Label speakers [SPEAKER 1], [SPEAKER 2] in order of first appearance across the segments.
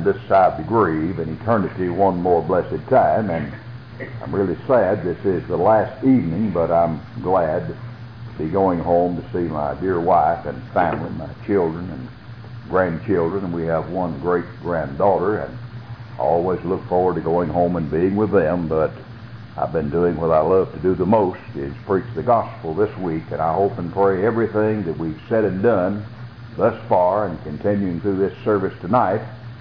[SPEAKER 1] this side the grave and eternity one more blessed time, and I'm really sad this is the last evening, but I'm glad to be going home to see my dear wife and family, my children and grandchildren, and we have one great granddaughter, and I always look forward to going home and being with them, but I've been doing what I love to do the most, is preach the gospel this week, and I hope and pray everything that we've said and done thus far and continuing through this service tonight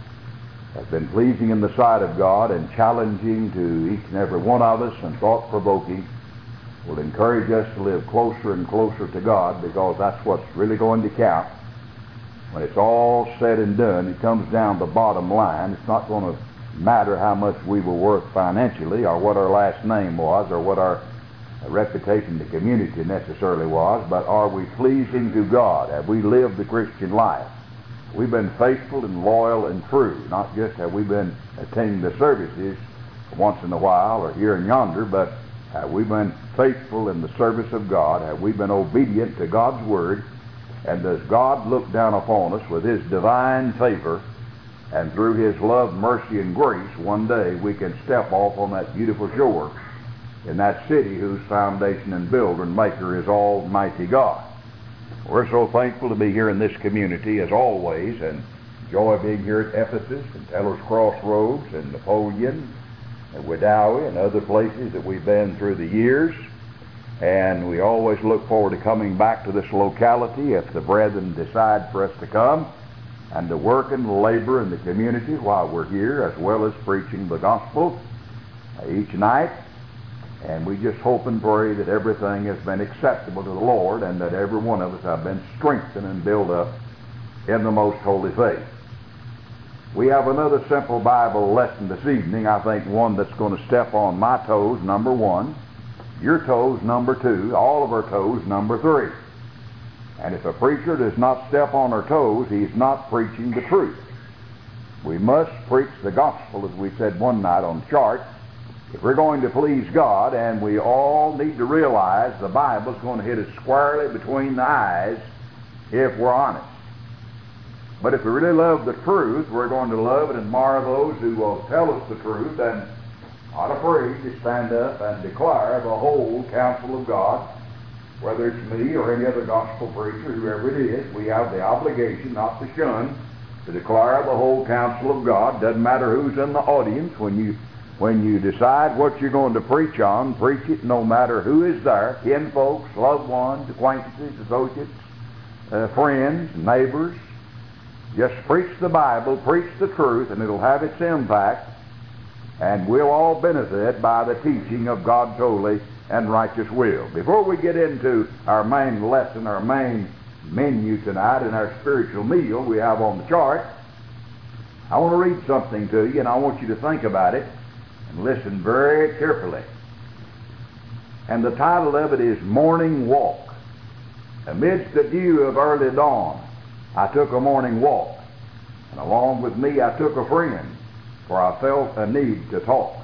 [SPEAKER 1] has been pleasing in the sight of God and challenging to each and every one of us and thought-provoking, will encourage us to live closer and closer to God, because that's what's really going to count. When it's all said and done, it comes down to the bottom line. It's not going to matter how much we were worth financially, or what our last name was, or what our reputation in the community necessarily was, but are we pleasing to God? Have we lived the Christian life? We've been faithful and loyal and true. Not just have we been attending the services once in a while or here and yonder, but have we been faithful in the service of God? Have we been obedient to God's Word? And does God look down upon us with His divine favor, and through His love, mercy, and grace, one day we can step off on that beautiful shore in that city whose foundation and builder and maker is Almighty God? We're so thankful to be here in this community as always, and enjoy being here at Ephesus and Teller's Crossroads and Napoleon and Wedowee and other places that we've been through the years. And we always look forward to coming back to this locality if the brethren decide for us to come, and to work and labor in the community while we're here, as well as preaching the gospel each night. And we just hope and pray that everything has been acceptable to the Lord, and that every one of us have been strengthened and built up in the most holy faith. We have another simple Bible lesson this evening. I think one that's going to step on my toes, number one, your toes, number two, all of our toes, number three. And if a preacher does not step on our toes, he's not preaching the truth. We must preach the gospel, as we said one night on chart, if we're going to please God. And we all need to realize the Bible's going to hit us squarely between the eyes if we're honest. But if we really love the truth, we're going to love and admire those who will tell us the truth, and not afraid to stand up and declare the whole counsel of God. Whether it's me or any other gospel preacher, whoever it is, we have the obligation not to shun, to declare the whole counsel of God. Doesn't matter who's in the audience. When you decide what you're going to preach on, preach it no matter who is there, kinfolks, loved ones, acquaintances, associates, friends, neighbors. Just preach the Bible, preach the truth, and it'll have its impact. And we'll all benefit by the teaching of God's holy and righteous will. Before we get into our main lesson, our main menu tonight, and our spiritual meal we have on the chart, I want to read something to you, and I want you to think about it and listen very carefully. And the title of it is Morning Walk. Amidst the dew of early dawn, I took a morning walk, and along with me I took a friend, for I felt a need to talk.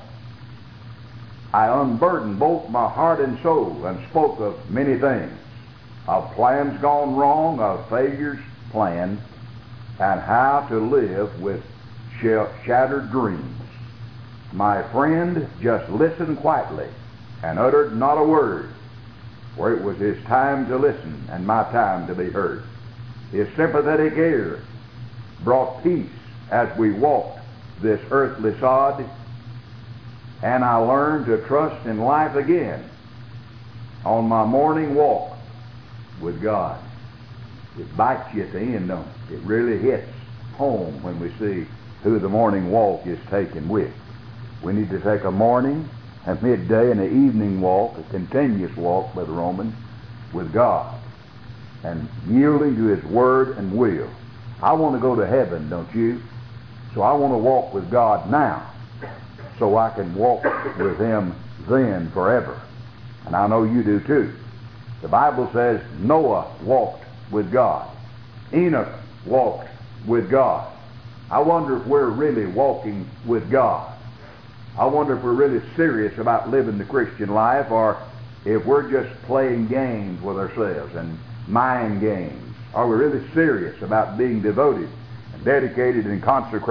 [SPEAKER 1] I unburdened both my heart and soul, and spoke of many things, of plans gone wrong, of failures planned, and how to live with shattered dreams. My friend just listened quietly and uttered not a word, for it was his time to listen and my time to be heard. His sympathetic ear brought peace as we walked this earthly sod, and I learned to trust in life again on my morning walk with God. It bites you at the end, don't it? It really hits home when we see who the morning walk is taken with. We need to take a morning, a midday, and an evening walk, a continuous walk, Brother Roman, with God, and yielding to His Word and will. I want to go to heaven, don't you? So I want to walk with God now, so I can walk with Him then forever. And I know you do too. The Bible says Noah walked with God. Enoch walked with God. I wonder if we're really walking with God. I wonder if we're really serious about living the Christian life, or if we're just playing games with ourselves and mind games. Are we really serious about being devoted and dedicated and consecrated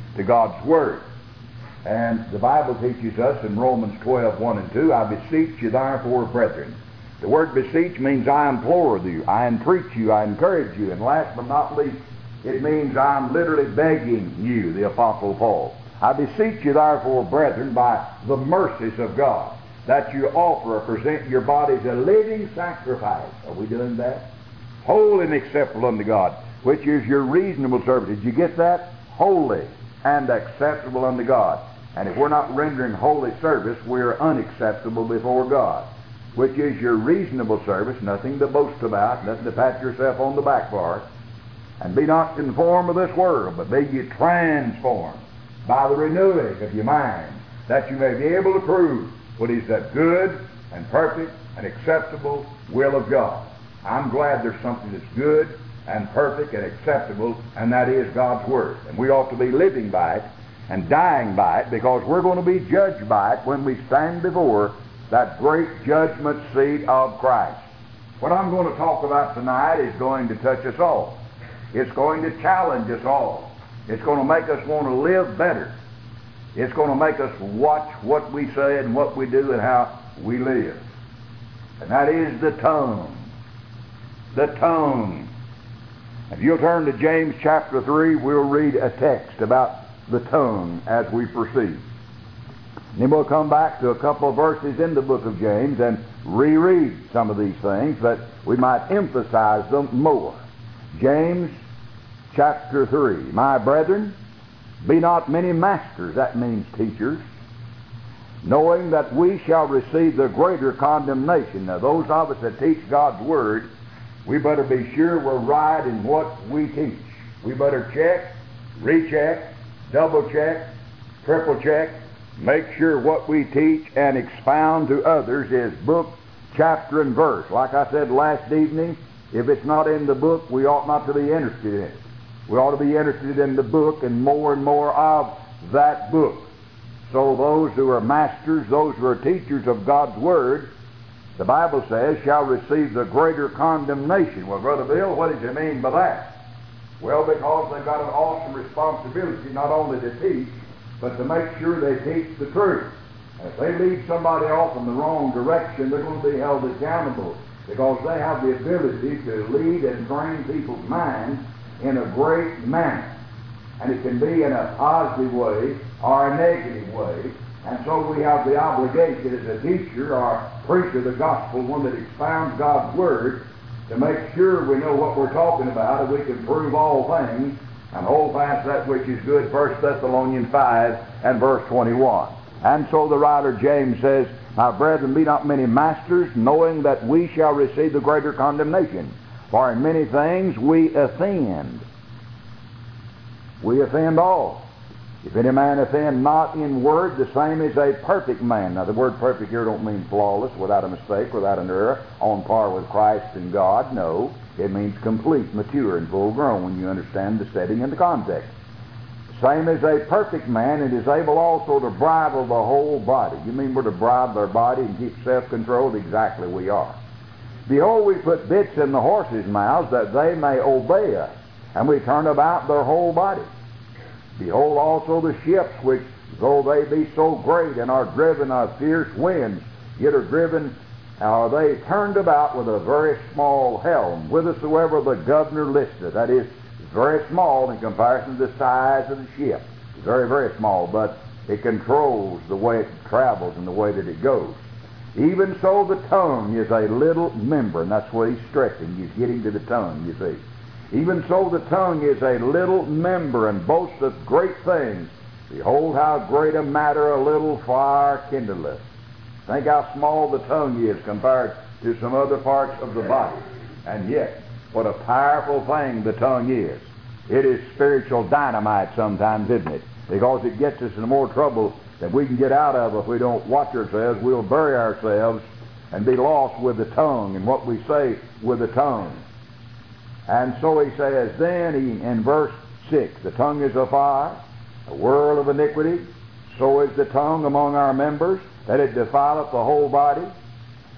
[SPEAKER 1] to God's Word. And the Bible teaches us in Romans 12:1 and 2, I beseech you therefore, brethren. The word beseech means I implore you, I entreat you, I encourage you. And last but not least, it means I'm literally begging you, the Apostle Paul. I beseech you therefore, brethren, by the mercies of God, that you offer or present your bodies a living sacrifice. Are we doing that? Holy and acceptable unto God, which is your reasonable service. Did you get that? Holy and acceptable unto God. And if we're not rendering holy service, we're unacceptable before God, which is your reasonable service, nothing to boast about, nothing to pat yourself on the back for. And be not conformed to this world, but be ye transformed by the renewing of your mind, that you may be able to prove what is that good and perfect and acceptable will of God. I'm glad there's something that's good and perfect and acceptable, and that is God's Word. And we ought to be living by it and dying by it, because we're going to be judged by it when we stand before that great judgment seat of Christ. What I'm going to talk about tonight is going to touch us all. It's going to challenge us all. It's going to make us want to live better. It's going to make us watch what we say and what we do and how we live. And that is the tongue. The tongue. If you'll turn to James chapter 3, we'll read a text about the tongue as we proceed. Then we'll come back to a couple of verses in the book of James and reread some of these things that we might emphasize them more. James chapter 3. My brethren, be not many masters, that means teachers, knowing that we shall receive the greater condemnation. Now those of us that teach God's Word, we better be sure we're right in what we teach. We better check, recheck, double check, triple check, make sure what we teach and expound to others is book, chapter, and verse. Like I said last evening, if it's not in the book, we ought not to be interested in it. We ought to be interested in the book and more of that book. So those who are masters, those who are teachers of God's Word, the Bible says, shall receive the greater condemnation. Well, Brother Bill, what does it mean by that? Well, because they've got an awesome responsibility not only to teach, but to make sure they teach the truth. And if they lead somebody off in the wrong direction, they're going to be held accountable, because they have the ability to lead and train people's minds in a great manner. And it can be in a positive way or a negative way. And so we have the obligation as a teacher or preacher of the gospel, one that expounds God's Word, to make sure we know what we're talking about, and we can prove all things and hold fast that which is good. 1 Thessalonians 5 and verse 21. And so the writer James says, my brethren, be not many masters, knowing that we shall receive the greater condemnation. For in many things we offend. We offend all. If any man offend not in word, the same is a perfect man. Now the word perfect here don't mean flawless, without a mistake, without an error, on par with Christ and God. No, it means complete, mature, and full grown when you understand the setting and the context. The same is a perfect man, and is able also to bridle the whole body. You mean we're to bridle our body and keep self-controlled? Exactly we are. Behold, we put bits in the horses' mouths that they may obey us, and we turn about their whole body. Behold also the ships, which, though they be so great and are driven of fierce winds, yet are they turned about with a very small helm, whithersoever the governor listeth. That is, very small in comparison to the size of the ship. It's very, very small, but it controls the way it travels and the way that it goes. Even so the tongue is a little member, and that's what he's stressing. He's getting to the tongue, you see. Even so the tongue is a little member, and boasteth great things. Behold how great a matter a little fire kindleth. Think how small the tongue is compared to some other parts of the body. And yet, what a powerful thing the tongue is. It is spiritual dynamite sometimes, isn't it? Because it gets us in more trouble than we can get out of if we don't watch ourselves. We'll bury ourselves and be lost with the tongue and what we say with the tongue. And so he says then in verse 6, the tongue is a fire, a world of iniquity. So is the tongue among our members, that it defileth the whole body,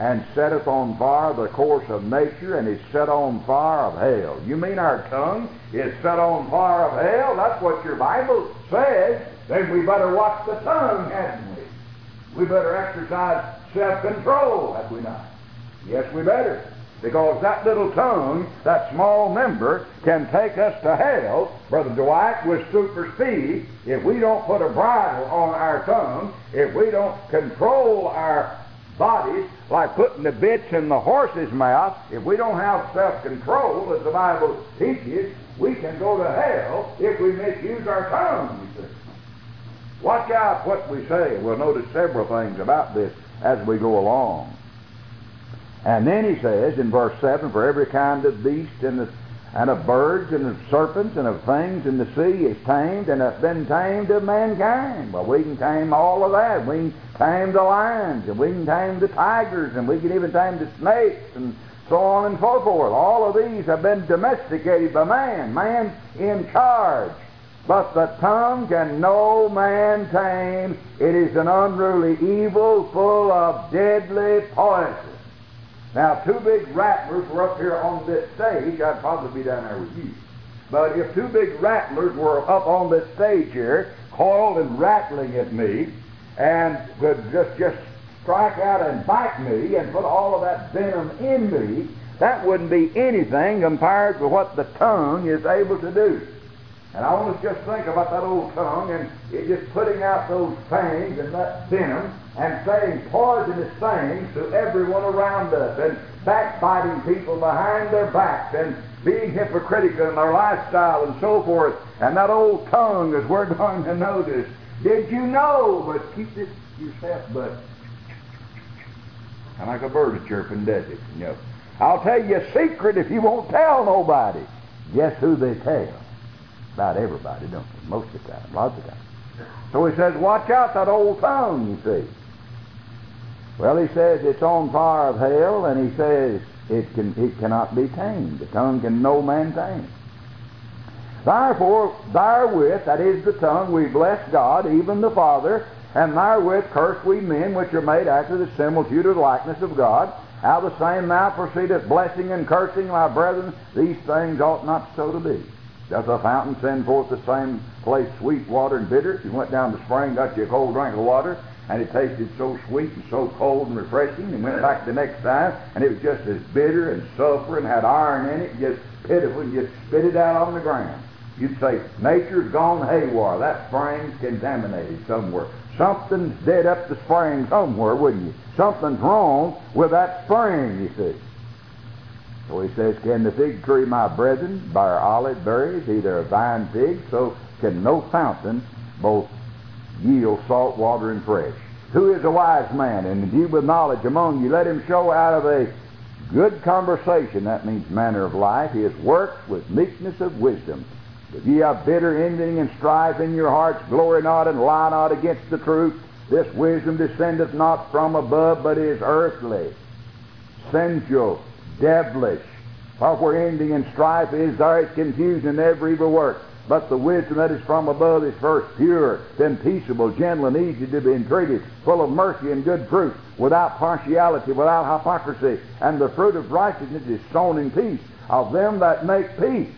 [SPEAKER 1] and setteth on fire the course of nature, and is set on fire of hell. You mean our tongue is set on fire of hell? That's what your Bible says. Then we better watch the tongue, hadn't we? We better exercise self-control, have we not? Yes, we better. Because that little tongue, that small member, can take us to hell, Brother Dwight, with super speed if we don't put a bridle on our tongue, if we don't control our bodies like putting the bits in the horse's mouth. If we don't have self-control, as the Bible teaches, we can go to hell if we misuse our tongue, you see. Watch out what we say. We'll notice several things about this as we go along. And then he says in verse 7, for every kind of beast and of birds and of serpents and of things in the sea is tamed and hath been tamed of mankind. Well, we can tame all of that. We can tame the lions, and we can tame the tigers, and we can even tame the snakes, and so on and so forth. All of these have been domesticated by man. Man's in charge. But the tongue can no man tame. It is an unruly evil full of deadly poison. Now, two big rattlers were up here on this stage. I'd probably be down there with you. But if two big rattlers were up on this stage here, coiled and rattling at me, and could just strike out and bite me and put all of that venom in me, that wouldn't be anything compared to what the tongue is able to do. And I want to just think about that old tongue and it just putting out those fangs and that venom and saying poisonous things to everyone around us and backbiting people behind their backs and being hypocritical in their lifestyle and so forth. And that old tongue, as we're going to notice, did you know? But keep this yourself, but kind of like a bird chirping, does it? You know. I'll tell you a secret if you won't tell nobody. Guess who they tell? About everybody, don't they? Most of the time, lots of times. So he says, watch out that old tongue, you see. Well, he says it's on fire of hell, and he says it cannot be tamed. The tongue can no man tame. Therefore, therewith, that is the tongue, we bless God, even the Father, and therewith curse we men which are made after the similitude of the likeness of God. Out of the same mouth proceedeth blessing and cursing, my brethren. These things ought not so to be. Does a fountain send forth the same place sweet water and bitter? If you went down the spring, got you a cold drink of water, and it tasted so sweet and so cold and refreshing, and went back the next time, and it was just as bitter and sulfur and had iron in it, just pitiful, and just spit it out on the ground. You'd say, nature's gone haywire. That spring's contaminated somewhere. Something's dead up the spring somewhere, wouldn't you? Something's wrong with that spring, you see. So he says, can the fig tree, my brethren, bear olive berries, either a vine fig, so can no fountain both yield salt water and fresh. Who is a wise man, and endued with knowledge among you? Let him show out of a good conversation, that means manner of life, his works with meekness of wisdom. If ye have bitter envying and strife in your hearts, glory not and lie not against the truth. This wisdom descendeth not from above, but is earthly, sensual, devilish. For where envy and strife is, there is confusion in every evil work. But the wisdom that is from above is first pure, then peaceable, gentle, and easy to be entreated, full of mercy and good fruit, without partiality, without hypocrisy. And the fruit of righteousness is sown in peace of them that make peace.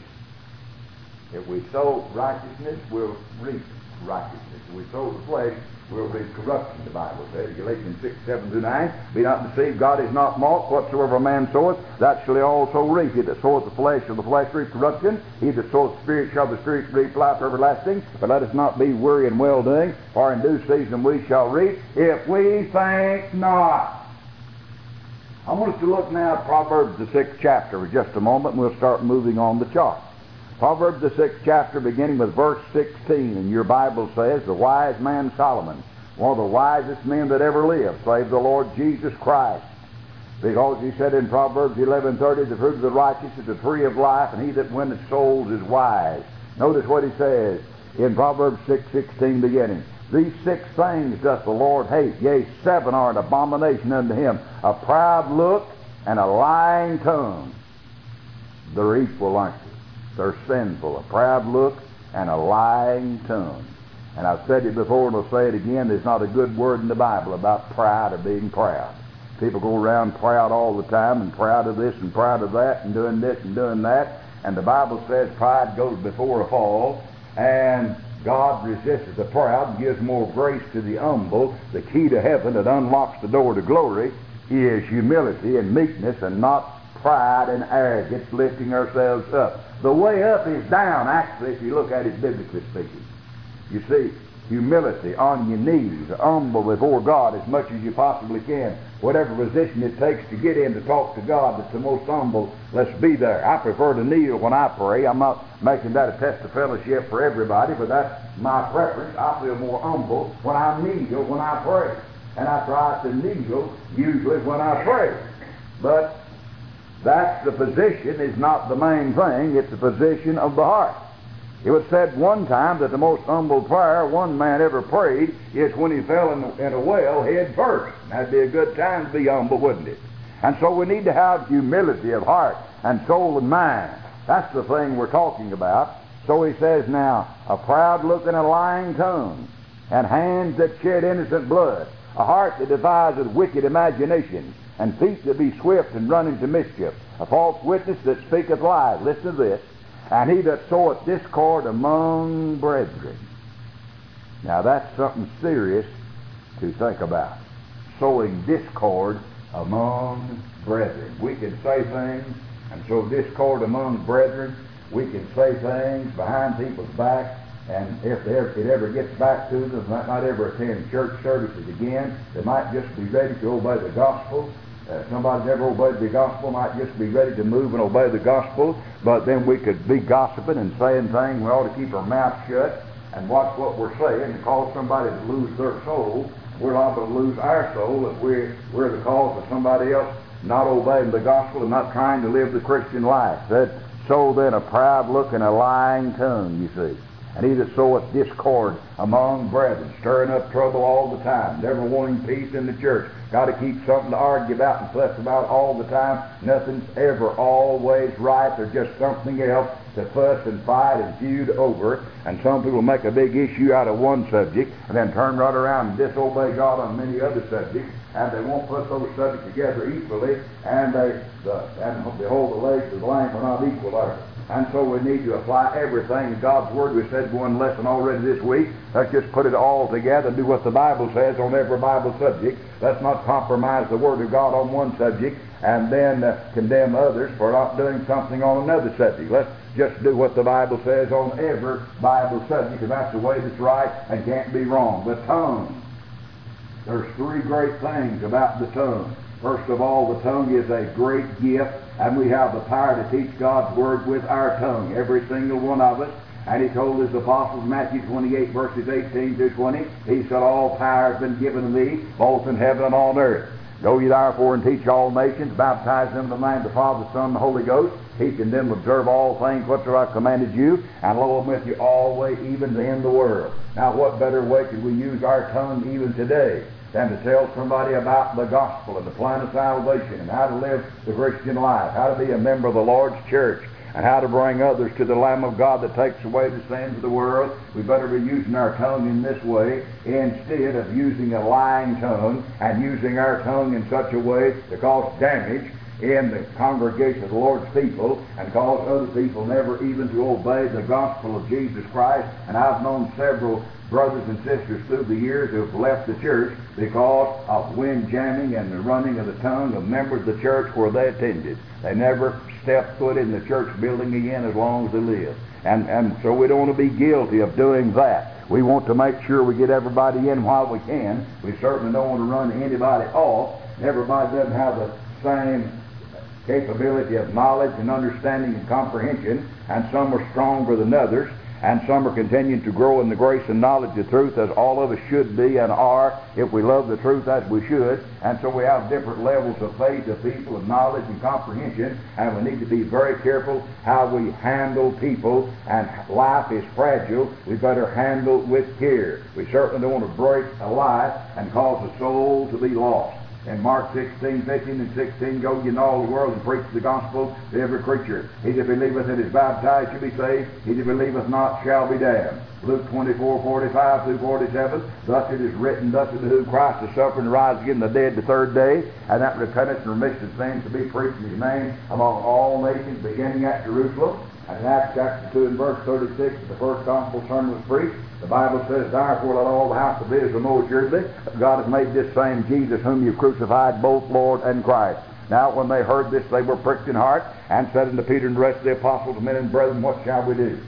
[SPEAKER 1] If we sow righteousness, we'll reap righteousness. If we sow the flesh, we'll reap corruption, the Bible says. Galatians 6:7-9. Be not deceived, God is not mocked. Whatsoever a man soweth, that shall he also reap. He that soweth the flesh shall the flesh reap corruption. He that soweth the Spirit shall the Spirit reap life everlasting. But let us not be weary in well-doing, for in due season we shall reap, if we faint not. I want us to look now at Proverbs the 6th chapter for just a moment, and we'll start moving on the chart. Proverbs the 6th chapter, beginning with verse 16, and your Bible says, the wise man Solomon, one of the wisest men that ever lived, save the Lord Jesus Christ. Because he said in Proverbs 11:30, the fruit of the righteous is the tree of life, and he that winneth souls is wise. Notice what he says in Proverbs 6:16 beginning. These 6 things doth the Lord hate, yea, 7 are an abomination unto him, a proud look and a lying tongue. They're equal, aren't they? They're sinful, a proud look and a lying tongue. And I've said it before and I'll say it again, there's not a good word in the Bible about pride or being proud. People go around proud all the time and proud of this and proud of that and doing this and doing that. And the Bible says pride goes before a fall, and God resists the proud and gives more grace to the humble. The key to heaven that unlocks the door to glory is humility and meekness, and not pride and arrogance, lifting ourselves up. The way up is down, actually, if you look at it biblically speaking. You see, humility, on your knees, humble before God as much as you possibly can. Whatever position it takes to get in to talk to God that's the most humble, let's be there. I prefer to kneel when I pray. I'm not making that a test of fellowship for everybody, but that's my preference. I feel more humble when I kneel when I pray. And I try to kneel usually when I pray. But that's the position, is not the main thing. It's the position of the heart. It was said one time that the most humble prayer one man ever prayed is when he fell in a well head first. That'd be a good time to be humble, wouldn't it? And so we need to have humility of heart and soul and mind. That's the thing we're talking about. So he says now, a proud look and a lying tongue, and hands that shed innocent blood, a heart that deviseth wicked imaginations, and feet that be swift and run into mischief, a false witness that speaketh lies. Listen to this. And he that soweth discord among brethren. Now that's something serious to think about. Sowing discord among brethren. We can say things and sow discord among brethren. We can say things behind people's back, and if it ever gets back to them, they might not ever attend church services again. They might just be ready to obey the gospel. Somebody's never obeyed the gospel might just be ready to move and obey the gospel, but then we could be gossiping and saying things. We ought to keep our mouth shut and watch what we're saying and cause somebody to lose their soul. We're liable to lose our soul if we're the cause of somebody else not obeying the gospel and not trying to live the Christian life. So then a proud look and a lying tongue, you see. And he that soweth discord among brethren, stirring up trouble all the time, never wanting peace in the church. Got to keep something to argue about and fuss about all the time. Nothing's ever always right. There's just something else to fuss and fight and feud over. And some people make a big issue out of one subject and then turn right around and disobey God on many other subjects. And they won't put those subjects together equally. And behold, the legs of the lamb are not equal there. And so we need to apply everything in God's Word. We said one lesson already this week. Let's just put it all together and do what the Bible says on every Bible subject. Let's not compromise the Word of God on one subject and then condemn others for not doing something on another subject. Let's just do what the Bible says on every Bible subject, and that's the way that's right and can't be wrong. The tongue. There's three great things about the tongue. First of all, the tongue is a great gift, and we have the power to teach God's Word with our tongue, every single one of us. And he told his apostles, Matthew 28, verses 18 through 20, he said, all power has been given to me, both in heaven and on earth. Go ye therefore and teach all nations, baptize them in the name of the Father, the Son, and the Holy Ghost, teaching them to observe all things whatsoever I commanded you, and lo, I'm with you always, even to the end of the world. Now, what better way could we use our tongue even today than to tell somebody about the gospel and the plan of salvation and how to live the Christian life, how to be a member of the Lord's church, and how to bring others to the Lamb of God that takes away the sins of the world. We better be using our tongue in this way instead of using a lying tongue and using our tongue in such a way to cause damage in the congregation of the Lord's people and cause other people never even to obey the gospel of Jesus Christ. And I've known several brothers and sisters through the years who have left the church because of wind jamming and the running of the tongue of members of the church where they attended. They never stepped foot in the church building again as long as they live. And so we don't want to be guilty of doing that. We want to make sure we get everybody in while we can. We certainly don't want to run anybody off. Everybody doesn't have the same capability of knowledge and understanding and comprehension, and some are stronger than others, and some are continuing to grow in the grace and knowledge of truth as all of us should be and are if we love the truth as we should. And so we have different levels of faith of people, of knowledge and comprehension, and we need to be very careful how we handle people. And life is fragile. We better handle with care. We certainly don't want to break a life and cause a soul to be lost. In Mark 16, 15, and 16, go ye in all the world and preach the gospel to every creature. He that believeth and is baptized shall be saved. He that believeth not shall be damned. Luke 24, 45 through 47, thus it is written, thus it is who Christ is suffering to rise again the dead the third day, and that repentance and remission of sins to be preached in his name among all nations, beginning at Jerusalem. And in Acts chapter 2 and verse 36, the first gospel sermon was preached. The Bible says, therefore let all the house of Israel know assuredly that God has made this same Jesus whom you crucified, both Lord and Christ. Now when they heard this, they were pricked in heart, and said unto Peter and the rest of the apostles, men and brethren, what shall we do?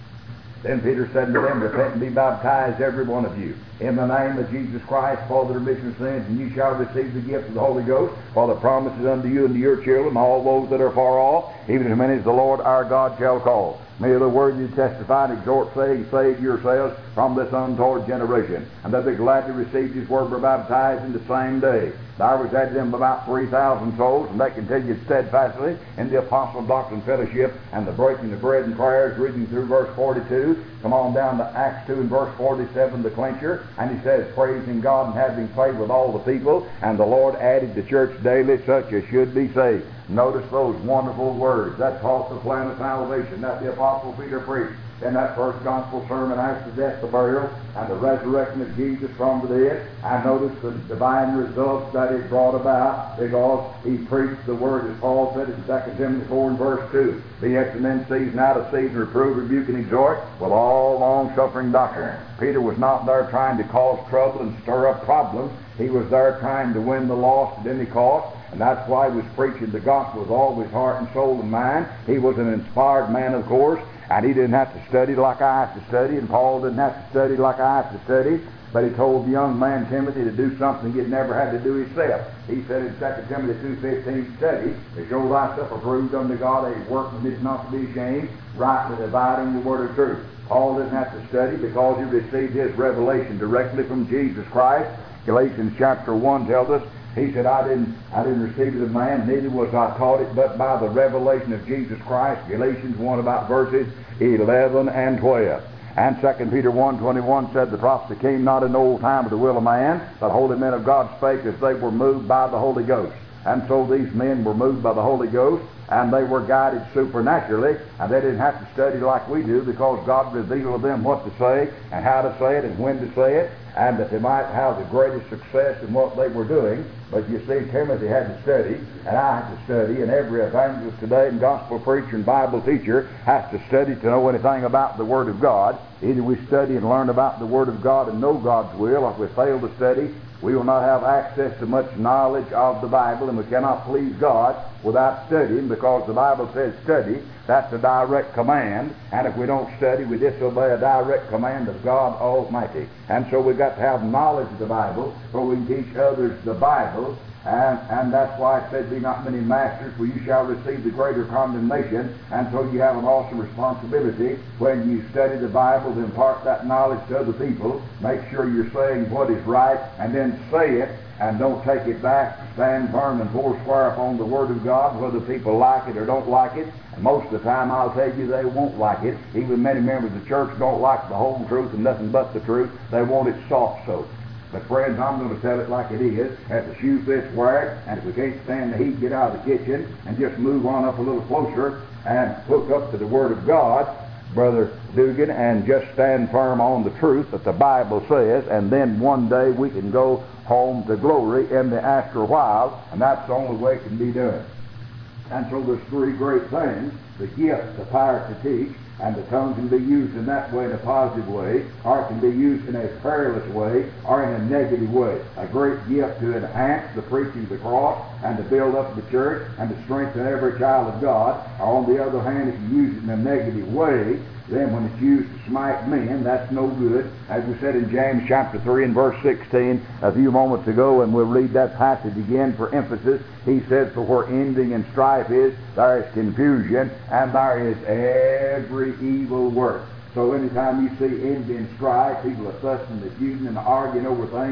[SPEAKER 1] Then Peter said unto them, repent and be baptized, every one of you, in the name of Jesus Christ, for the remission of sins, and you shall receive the gift of the Holy Ghost, for the promise is unto you and to your children, all those that are far off, even as many as the Lord our God shall call. May the word you testify and exhort, saying, save yourselves from this untoward generation. And that they gladly received his word, were baptized in the same day. There was added them about 3,000 souls, and they continued steadfastly in the apostle doctrine fellowship, and the breaking of bread and prayers, reading through verse 42. Come on down to Acts 2 and verse 47, the clincher, and he says, praising God and having faith with all the people, and the Lord added to church daily such as should be saved. Notice those wonderful words. That taught the plan of salvation that the Apostle Peter preached in that first gospel sermon after the death, the burial, and the resurrection of Jesus from the dead. And notice the divine results that it brought about because he preached the word, as Paul said in 2 Timothy 4 and verse 2. Be excellent in season, out of season, reprove, rebuke, and exhort with all long-suffering doctrine. Peter was not there trying to cause trouble and stir up problems. He was there trying to win the lost at any cost. And that's why he was preaching the gospel with all his heart and soul and mind. He was an inspired man, of course, and he didn't have to study like I have to study, and Paul didn't have to study like I have to study. But he told the young man Timothy to do something he'd never had to do himself. He said in 2 Timothy 2:15, study to show thyself approved unto God, a workman is not to be ashamed, rightly dividing the word of truth. Paul didn't have to study because he received his revelation directly from Jesus Christ. Galatians chapter 1 tells us, he said, I didn't receive it of man, neither was I taught it, but by the revelation of Jesus Christ. Galatians 1 about verses 11 and 12. And 2 Peter 1:21 said, the prophets came not in old time with the will of man, but holy men of God spake as they were moved by the Holy Ghost. And so these men were moved by the Holy Ghost, and they were guided supernaturally, and they didn't have to study like we do because God revealed to them what to say and how to say it and when to say it, and that they might have the greatest success in what they were doing. But you see, Timothy had to study, and I had to study, and every evangelist today and gospel preacher and Bible teacher has to study to know anything about the Word of God. Either we study and learn about the Word of God and know God's will, or if we fail to study, we will not have access to much knowledge of the Bible, and we cannot please God without studying, because the Bible says study. That's a direct command, and if we don't study, we disobey a direct command of God Almighty. And so we've got to have knowledge of the Bible, so we can teach others the Bible. And that's why it said, be not many masters, for you shall receive the greater condemnation. And so you have an awesome responsibility when you study the Bible to impart that knowledge to other people. Make sure you're saying what is right, and then say it, and don't take it back. Stand firm and four square upon the Word of God, whether people like it or don't like it. And most of the time, I'll tell you, they won't like it. Even many members of the church don't like the whole truth and nothing but the truth. They want it soft soaked. But friends, I'm going to tell it like it is. If the shoe fits, wear it. And if we can't stand the heat, get out of the kitchen and just move on up a little closer and hook up to the Word of God, Brother Dugan, and just stand firm on the truth that the Bible says. And then one day we can go home to glory in the after while. And that's the only way it can be done. And so there's three great things: the gift, the power to teach, and the tongue can be used in that way, in a positive way, or it can be used in a perilous way, or in a negative way. A great gift to enhance the preaching of the cross, and to build up the church, and to strengthen every child of God. Or on the other hand, if you use it in a negative way, then when it's used to smite men, that's no good. As we said in James chapter 3 and verse 16 a few moments ago, and we'll read that passage again for emphasis. He says, for where envying and strife is, there is confusion, and there is every evil work. So anytime you see envy and strife, people are fussing and feuding and arguing over things,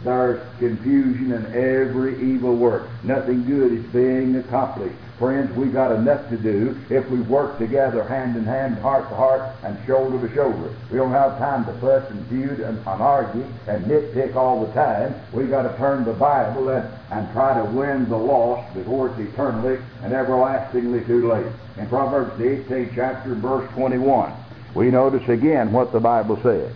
[SPEAKER 1] there's confusion in every evil work. Nothing good is being accomplished. Friends, we've got enough to do if we work together hand in hand, heart to heart, and shoulder to shoulder. We don't have time to fuss and feud and argue and nitpick all the time. We've got to turn the Bible and try to win the lost before it's eternally and everlastingly too late. In Proverbs, the 18th chapter, verse 21, we notice again what the Bible says.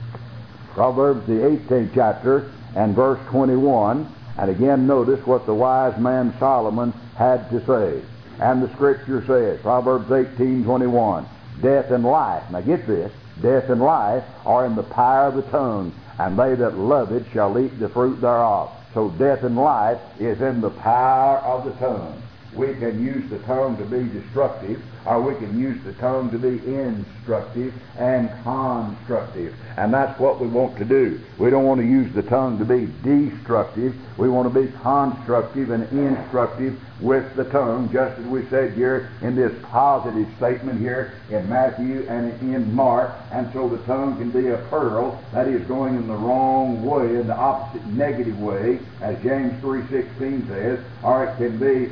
[SPEAKER 1] Proverbs, the 18th chapter, and verse 21, and again notice what the wise man Solomon had to say. And the Scripture says, Proverbs 18:21, death and life, now get this, death and life are in the power of the tongue, and they that love it shall eat the fruit thereof. So death and life is in the power of the tongue. We can use the tongue to be destructive, or we can use the tongue to be instructive and constructive. And that's what we want to do. We don't want to use the tongue to be destructive. We want to be constructive and instructive with the tongue, just as we said here in this positive statement here in Matthew and in Mark. And so the tongue can be a pearl that is going in the wrong way, in the opposite negative way, as James 3:16 says, or it can be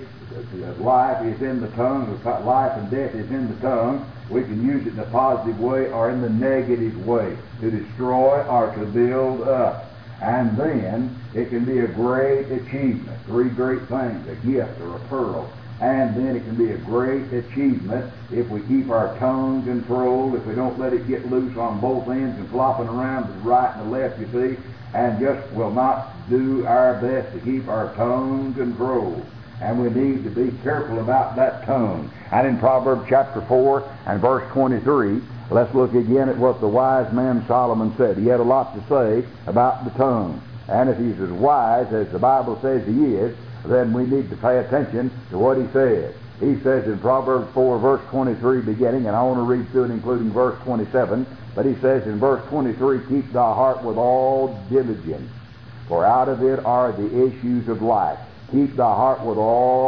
[SPEAKER 1] life is in the tongue, life and death is in the tongue. We can use it in a positive way or in the negative way, to destroy or to build up. And then it can be a great achievement. Three great things, a gift or a pearl. And then it can be a great achievement if we keep our tongue controlled, if we don't let it get loose on both ends and flopping around to the right and the left, you see, and just will not do our best to keep our tongue controlled. And we need to be careful about that tongue. And in Proverbs chapter 4 and verse 23, let's look again at what the wise man Solomon said. He had a lot to say about the tongue. And if he's as wise as the Bible says he is, then we need to pay attention to what he says. He says in Proverbs 4 verse 23 beginning, and I want to read through it including verse 27, but he says in verse 23, keep thy heart with all diligence, for out of it are the issues of life. Keep thy heart with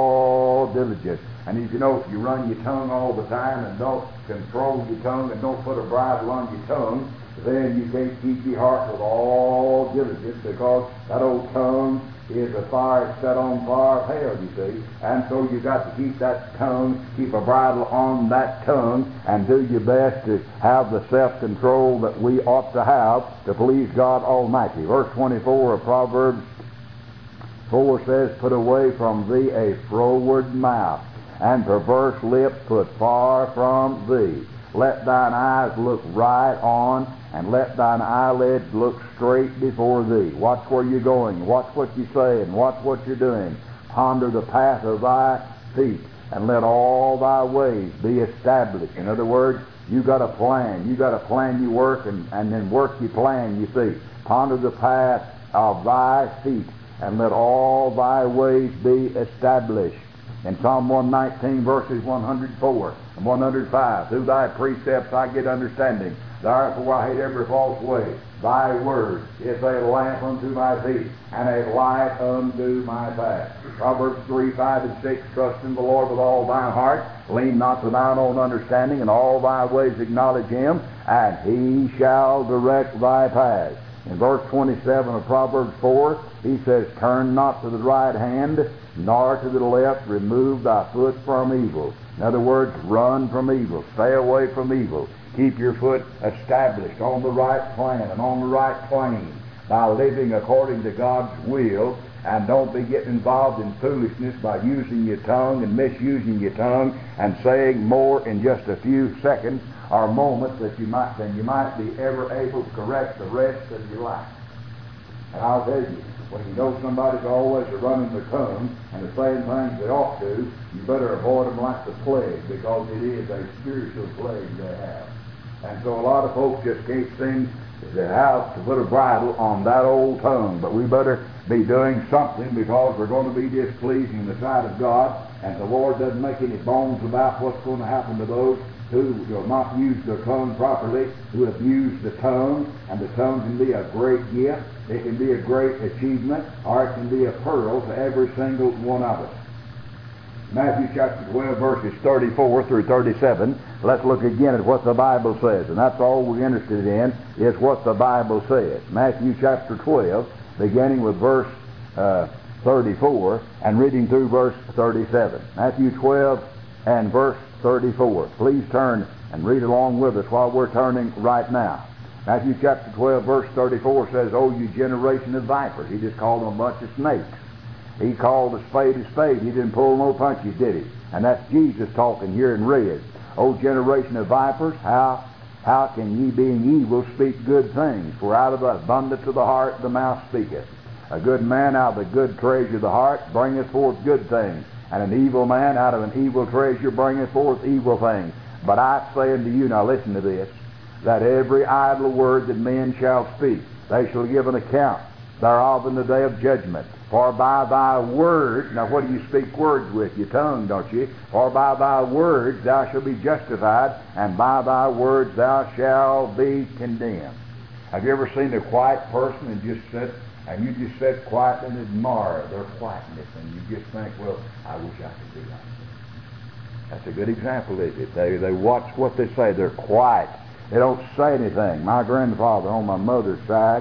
[SPEAKER 1] all diligence. And as you know, if you run your tongue all the time and don't control your tongue and don't put a bridle on your tongue, then you can't keep your heart with all diligence, because that old tongue is a fire set on fire of hell, you see. And so you've got to keep that tongue, keep a bridle on that tongue, and do your best to have the self-control that we ought to have to please God Almighty. Verse 24 of Proverbs 4 says, put away from thee a froward mouth, and perverse lips put far from thee. Let thine eyes look right on, and let thine eyelids look straight before thee. Watch where you're going. Watch what you say, and watch what you're doing. Ponder the path of thy feet, and let all thy ways be established. In other words, you got a plan. You got to plan your work, and then work your plan, you see. Ponder the path of thy feet, and let all thy ways be established. In Psalm 119, verses 104 and 105, through thy precepts I get understanding. Therefore I hate every false way. Thy word is a lamp unto my feet, and a light unto my path. Proverbs 3, 5, and 6, trust in the Lord with all thine heart. Lean not to thine own understanding. In all thy ways acknowledge him, and he shall direct thy paths. In verse 27 of Proverbs 4, he says, turn not to the right hand, nor to the left. Remove thy foot from evil. In other words, run from evil. Stay away from evil. Keep your foot established on the right plan and on the right plane by living according to God's will. And don't be getting involved in foolishness by using your tongue and misusing your tongue and saying more in just a few seconds or moments than you might be ever able to correct the rest of your life. And I'll tell you, when you know somebody's always running their tongue and the saying things they ought to, you better avoid them like the plague, because it is a spiritual plague they have. And so a lot of folks just can't seem to have to put a bridle on that old tongue. But we better be doing something, because we're going to be displeasing in the sight of God, and the Lord doesn't make any bones about what's going to happen to those who will not use their tongue properly, who have used the tongue. And the tongue can be a great gift, it can be a great achievement, or it can be a pearl to every single one of us. Matthew chapter 12, verses 34 through 37. Let's look again at what the Bible says. And that's all we're interested in, is what the Bible says. Matthew chapter 12 beginning with verse 34 and reading through verse 37. Matthew 12 and verse 34. Please turn and read along with us while we're turning right now. Matthew chapter 12 verse 34 says, "O you generation of vipers." He just called them a bunch of snakes. He called a spade. He didn't pull no punches, did he? And that's Jesus talking here in red. "O generation of vipers, how can ye, being evil, speak good things? For out of the abundance of the heart the mouth speaketh. A good man out of the good treasure of the heart bringeth forth good things, and an evil man out of an evil treasure bringeth forth evil things. But I say unto you," now listen to this, "that every idle word that men shall speak, they shall give an account thereof in the day of judgment. For by thy word," now what do you speak words with? Your tongue, don't you? "For by thy words thou shalt be justified, and by thy words thou shalt be condemned." Have you ever seen a quiet person and you just sit quietly and admire their quietness, and you just think, well, I wish I could be like that? That's a good example, isn't it? They watch what they say. They're quiet. They don't say anything. My grandfather on my mother's side,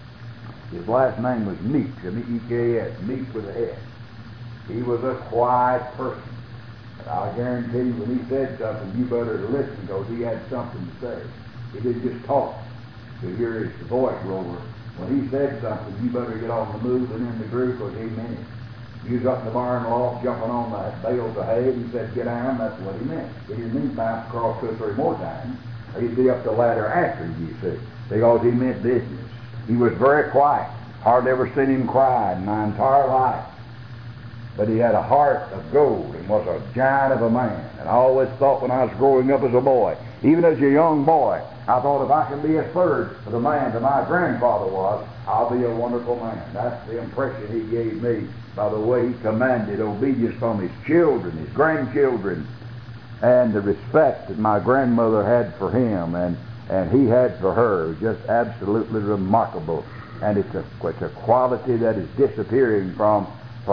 [SPEAKER 1] his last name was Meeks, M-E-E-K-S, Meeks with an S. He was a quiet person. But I guarantee you, when he said something, you better listen, because he had something to say. He didn't just talk to hear his voice roll. When he said something, you better get on the move and in the groove, because he meant it. He was up in the barn loft jumping on the bales of hay, and he said, "Get down," that's what he meant. He didn't mean bounce across 2 or 3 more times. He'd be up the ladder after you, see, because he meant business. He was very quiet. Hardly ever seen him cry in my entire life. But he had a heart of gold and was a giant of a man. And I always thought when I was growing up as a boy, even as a young boy, I thought if I can be a third of the man that my grandfather was, I'll be a wonderful man. That's the impression he gave me by the way he commanded obedience from his children, his grandchildren, and the respect that my grandmother had for him and he had for her. It was just absolutely remarkable. And it's a quality that is disappearing from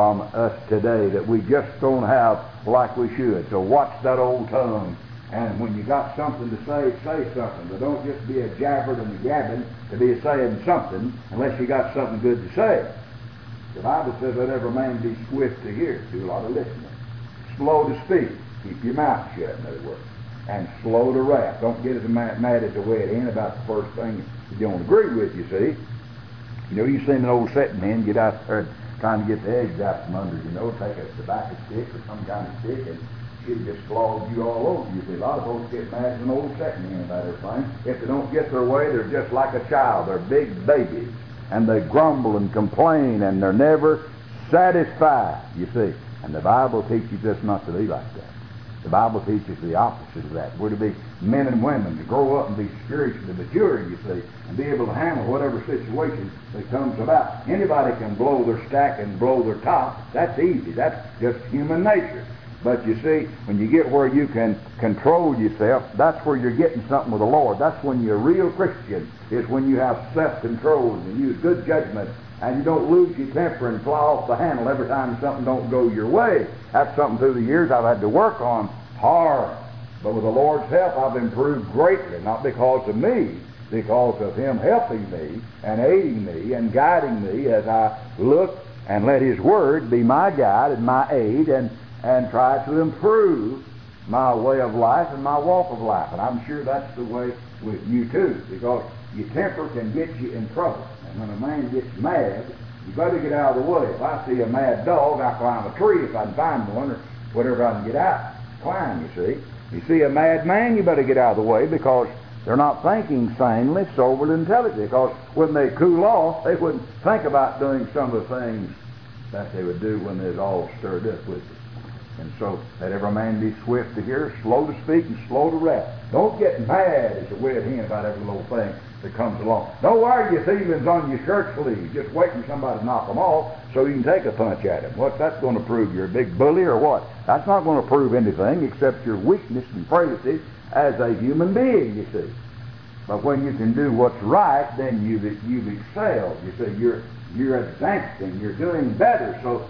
[SPEAKER 1] us today, that we just don't have like we should. So watch that old tongue, and when you got something to say, say something. But don't just be a jabbering and a gabbing to be saying something unless you got something good to say. The Bible says, "Let every man be swift to hear," do a lot of listening, slow to speak, keep your mouth shut, in other words, and slow to wrath. Don't get as mad at the way it ends about the first thing you don't agree with, you see. You know, you've seen an old setting man get out there trying to get the eggs out from under, take a tobacco stick or some kind of stick, and she'd just flog you all over. You see, a lot of folks get mad at an old setting man about everything. If they don't get their way, they're just like a child. They're big babies, and they grumble and complain, and they're never satisfied, you see. And the Bible teaches us not to be like that. The Bible teaches the opposite of that. We're to be men and women, to grow up and be spiritually mature, you see, and be able to handle whatever situation that comes about. Anybody can blow their stack and blow their top. That's easy. That's just human nature. But you see, when you get where you can control yourself, that's where you're getting something with the Lord. That's when you're a real Christian, is when you have self-control and you use good judgment, and you don't lose your temper and fly off the handle every time something don't go your way. That's something through the years I've had to work on hard. But with the Lord's help, I've improved greatly, not because of me, because of Him helping me and aiding me and guiding me as I look and let His Word be my guide and my aid and try to improve my way of life and my walk of life. And I'm sure that's the way with you too, because your temper can get you in trouble. And when a man gets mad, you better get out of the way. If I see a mad dog, I climb a tree if I can find one, or whatever I can get out. Climb, you see. You see a mad man, you better get out of the way, because they're not thinking sanely, soberly, intelligently. Because when they cool off, they wouldn't think about doing some of the things that they would do when they're all stirred up with it. And so, let every man be swift to hear, slow to speak, and slow to wrath. Don't get mad as a way of hand about every little thing that comes along. Don't wear your feelings on your shirt sleeve, just waiting for somebody to knock them off so you can take a punch at them. What's that going to prove? You're a big bully or what? That's not going to prove anything except your weakness and frailty as a human being, you see. But when you can do what's right, then you've excelled. You see, you're advancing, you're doing better. So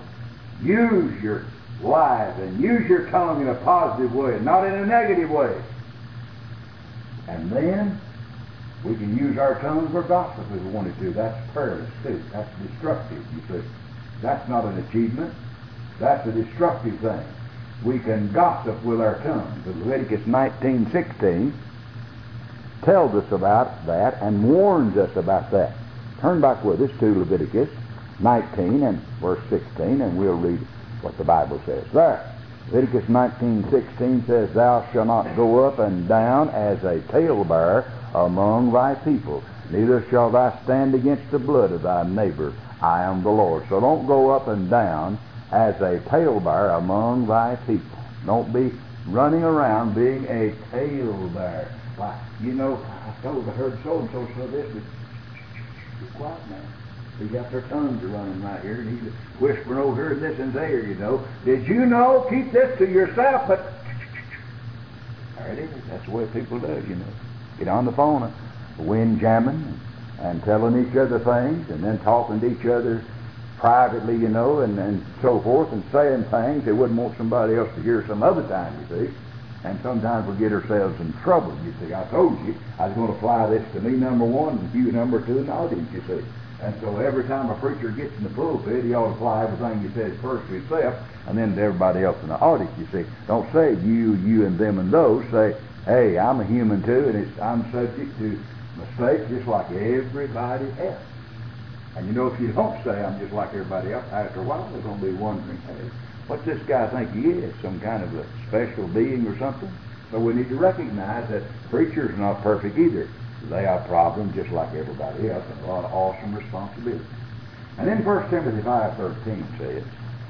[SPEAKER 1] use your life and use your tongue in a positive way, not in a negative way. And then
[SPEAKER 2] We can use our tongue for gossip if we wanted to. That's perilous too. That's destructive, you see. That's not an achievement. That's a destructive thing. We can gossip with our tongue. But Leviticus 19:16 tells us about that and warns us about that. Turn back with us to Leviticus 19 and verse 16, and we'll read what the Bible says there. Leviticus 19:16 says, Thou shalt not go up and down as a talebearer among thy people, neither shall thou stand against the blood of thy neighbor. I am the Lord. So don't go up and down as a talebearer among thy people. Don't be running around being a talebearer. Why, you know, I heard so-and-so say this, but be quiet now. They got their tongues running right here, and he's whispering over here and this and there, you know. Did you know? Keep this to yourself, but there it is. That's the way people do, you know. Get on the phone, windjamming and telling each other things, and then talking to each other privately, you know, and so forth, and saying things they wouldn't want somebody else to hear some other time, you see. And sometimes we get ourselves in trouble, you see. I told you I was going to fly this to me, number one, and you, number two, in the audience, you see. And so every time a preacher gets in the pulpit, he ought to apply everything he says first to himself and then to everybody else in the audience, you see. Don't say you, and them, and those. Say, hey, I'm a human too, and I'm subject to mistakes just like everybody else. And you know, if you don't say I'm just like everybody else, after a while they're going to be wondering, hey, what's this guy think he is? Some kind of a special being or something? So we need to recognize that preachers are not perfect either. They have problems just like everybody else, and a lot of awesome responsibility. And then 1 Timothy 5:13 says,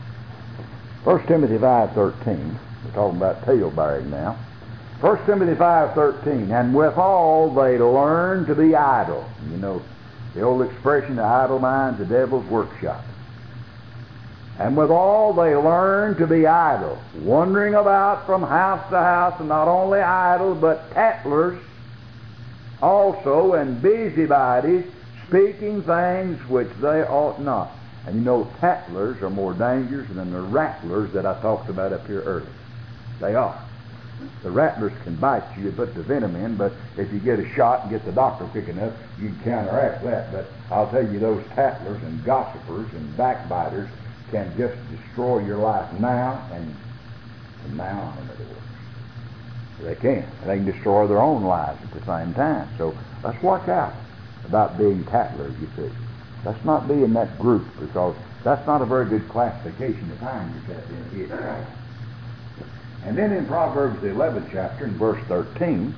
[SPEAKER 2] 1 Timothy 5:13, we're talking about tale-bearing now. 1 Timothy 5:13, and withal they learn to be idle. You know, the old expression, the idle mind's the devil's workshop. And withal they learn to be idle, wandering about from house to house, and not only idle, but tattlers also, and busybodies, speaking things which they ought not. And you know, tattlers are more dangerous than the rattlers that I talked about up here earlier. They are. The rattlers can bite you and put the venom in, but if you get a shot and get the doctor picking up, you can counteract that. But I'll tell you, those tattlers and gossipers and backbiters can just destroy your life now and from now on, in other words. They can. They can destroy their own lives at the same time. So let's watch out about being tattlers, you see. Let's not be in that group, because that's not a very good classification to find yourself in either. And then in Proverbs the 11th chapter, in verse 13,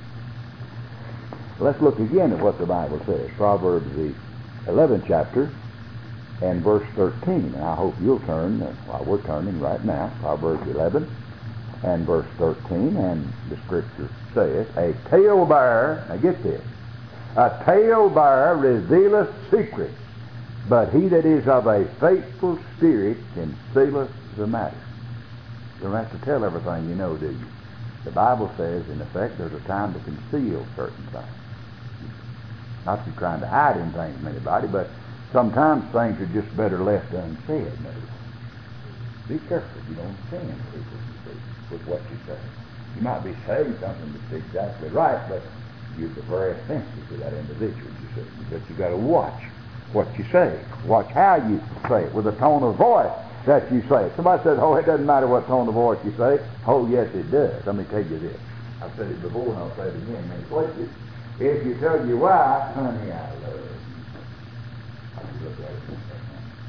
[SPEAKER 2] let's look again at what the Bible says. Proverbs the 11th chapter and verse 13. And I hope you'll turn, while we're turning right now, Proverbs 11 and verse 13, and the Scripture says, a talebearer, now get this, a talebearer revealeth secrets, but he that is of a faithful spirit concealeth the matter. You don't have to tell everything you know, do you? The Bible says, in effect, there's a time to conceal certain things. Not that you're trying to hide anything from anybody, but sometimes things are just better left unsaid. Be careful you don't offend people, you see, with what you say. You might be saying something that's exactly right, but you're very offensive to that individual, you see. But you got to watch what you say. Watch how you say it, with a tone of voice that you say it. Somebody says, oh, it doesn't matter what tone of voice you say. Oh, yes, it does. Let me tell you this. I've said it before, and I'll say it again in many places. If you tell your wife, honey, I love you. I'll just look at it and say,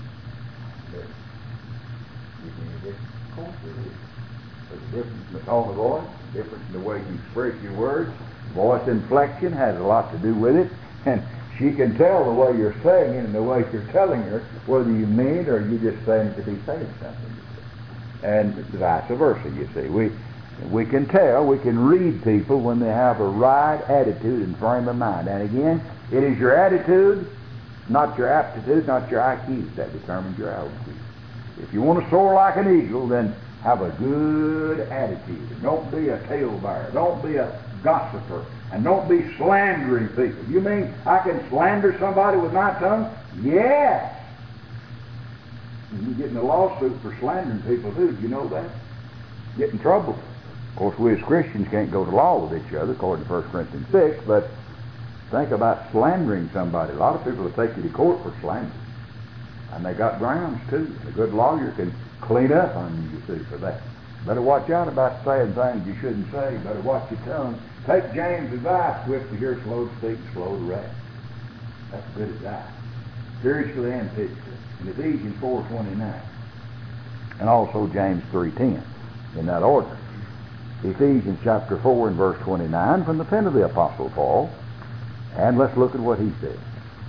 [SPEAKER 2] of course it is. There's a difference in the tone of voice, a difference in the way you express your words. Voice inflection has a lot to do with it. And she can tell the way you're saying it and the way you're telling her whether you mean it or you're just saying it to be saying something. And vice versa, you see. We can tell, we can read people when they have a right attitude and frame of mind. And again, it is your attitude, not your aptitude, not your IQ, that determines your altitude. If you want to soar like an eagle, then have a good attitude. Don't be a talebearer. Don't be a gossiper. And don't be slandering people. You mean I can slander somebody with my tongue? Yes. You get in a lawsuit for slandering people too. Do you know that? Get in trouble. Of course, we as Christians can't go to law with each other, according to 1 Corinthians 6, but
[SPEAKER 1] Think about slandering somebody. A lot of people will take you to court for slander. And they got grounds too. A good lawyer can clean up on you, see, for that. Better watch out about saying things you shouldn't say. Better watch your tongue. Take James' advice, swift to hear, slow to speak, slow to wrath. That's good advice. Spiritually and physically. In Ephesians 4:29. And also James 3:10. In that order. Ephesians chapter 4 and verse 29 from the pen of the Apostle Paul. And let's look at what he said.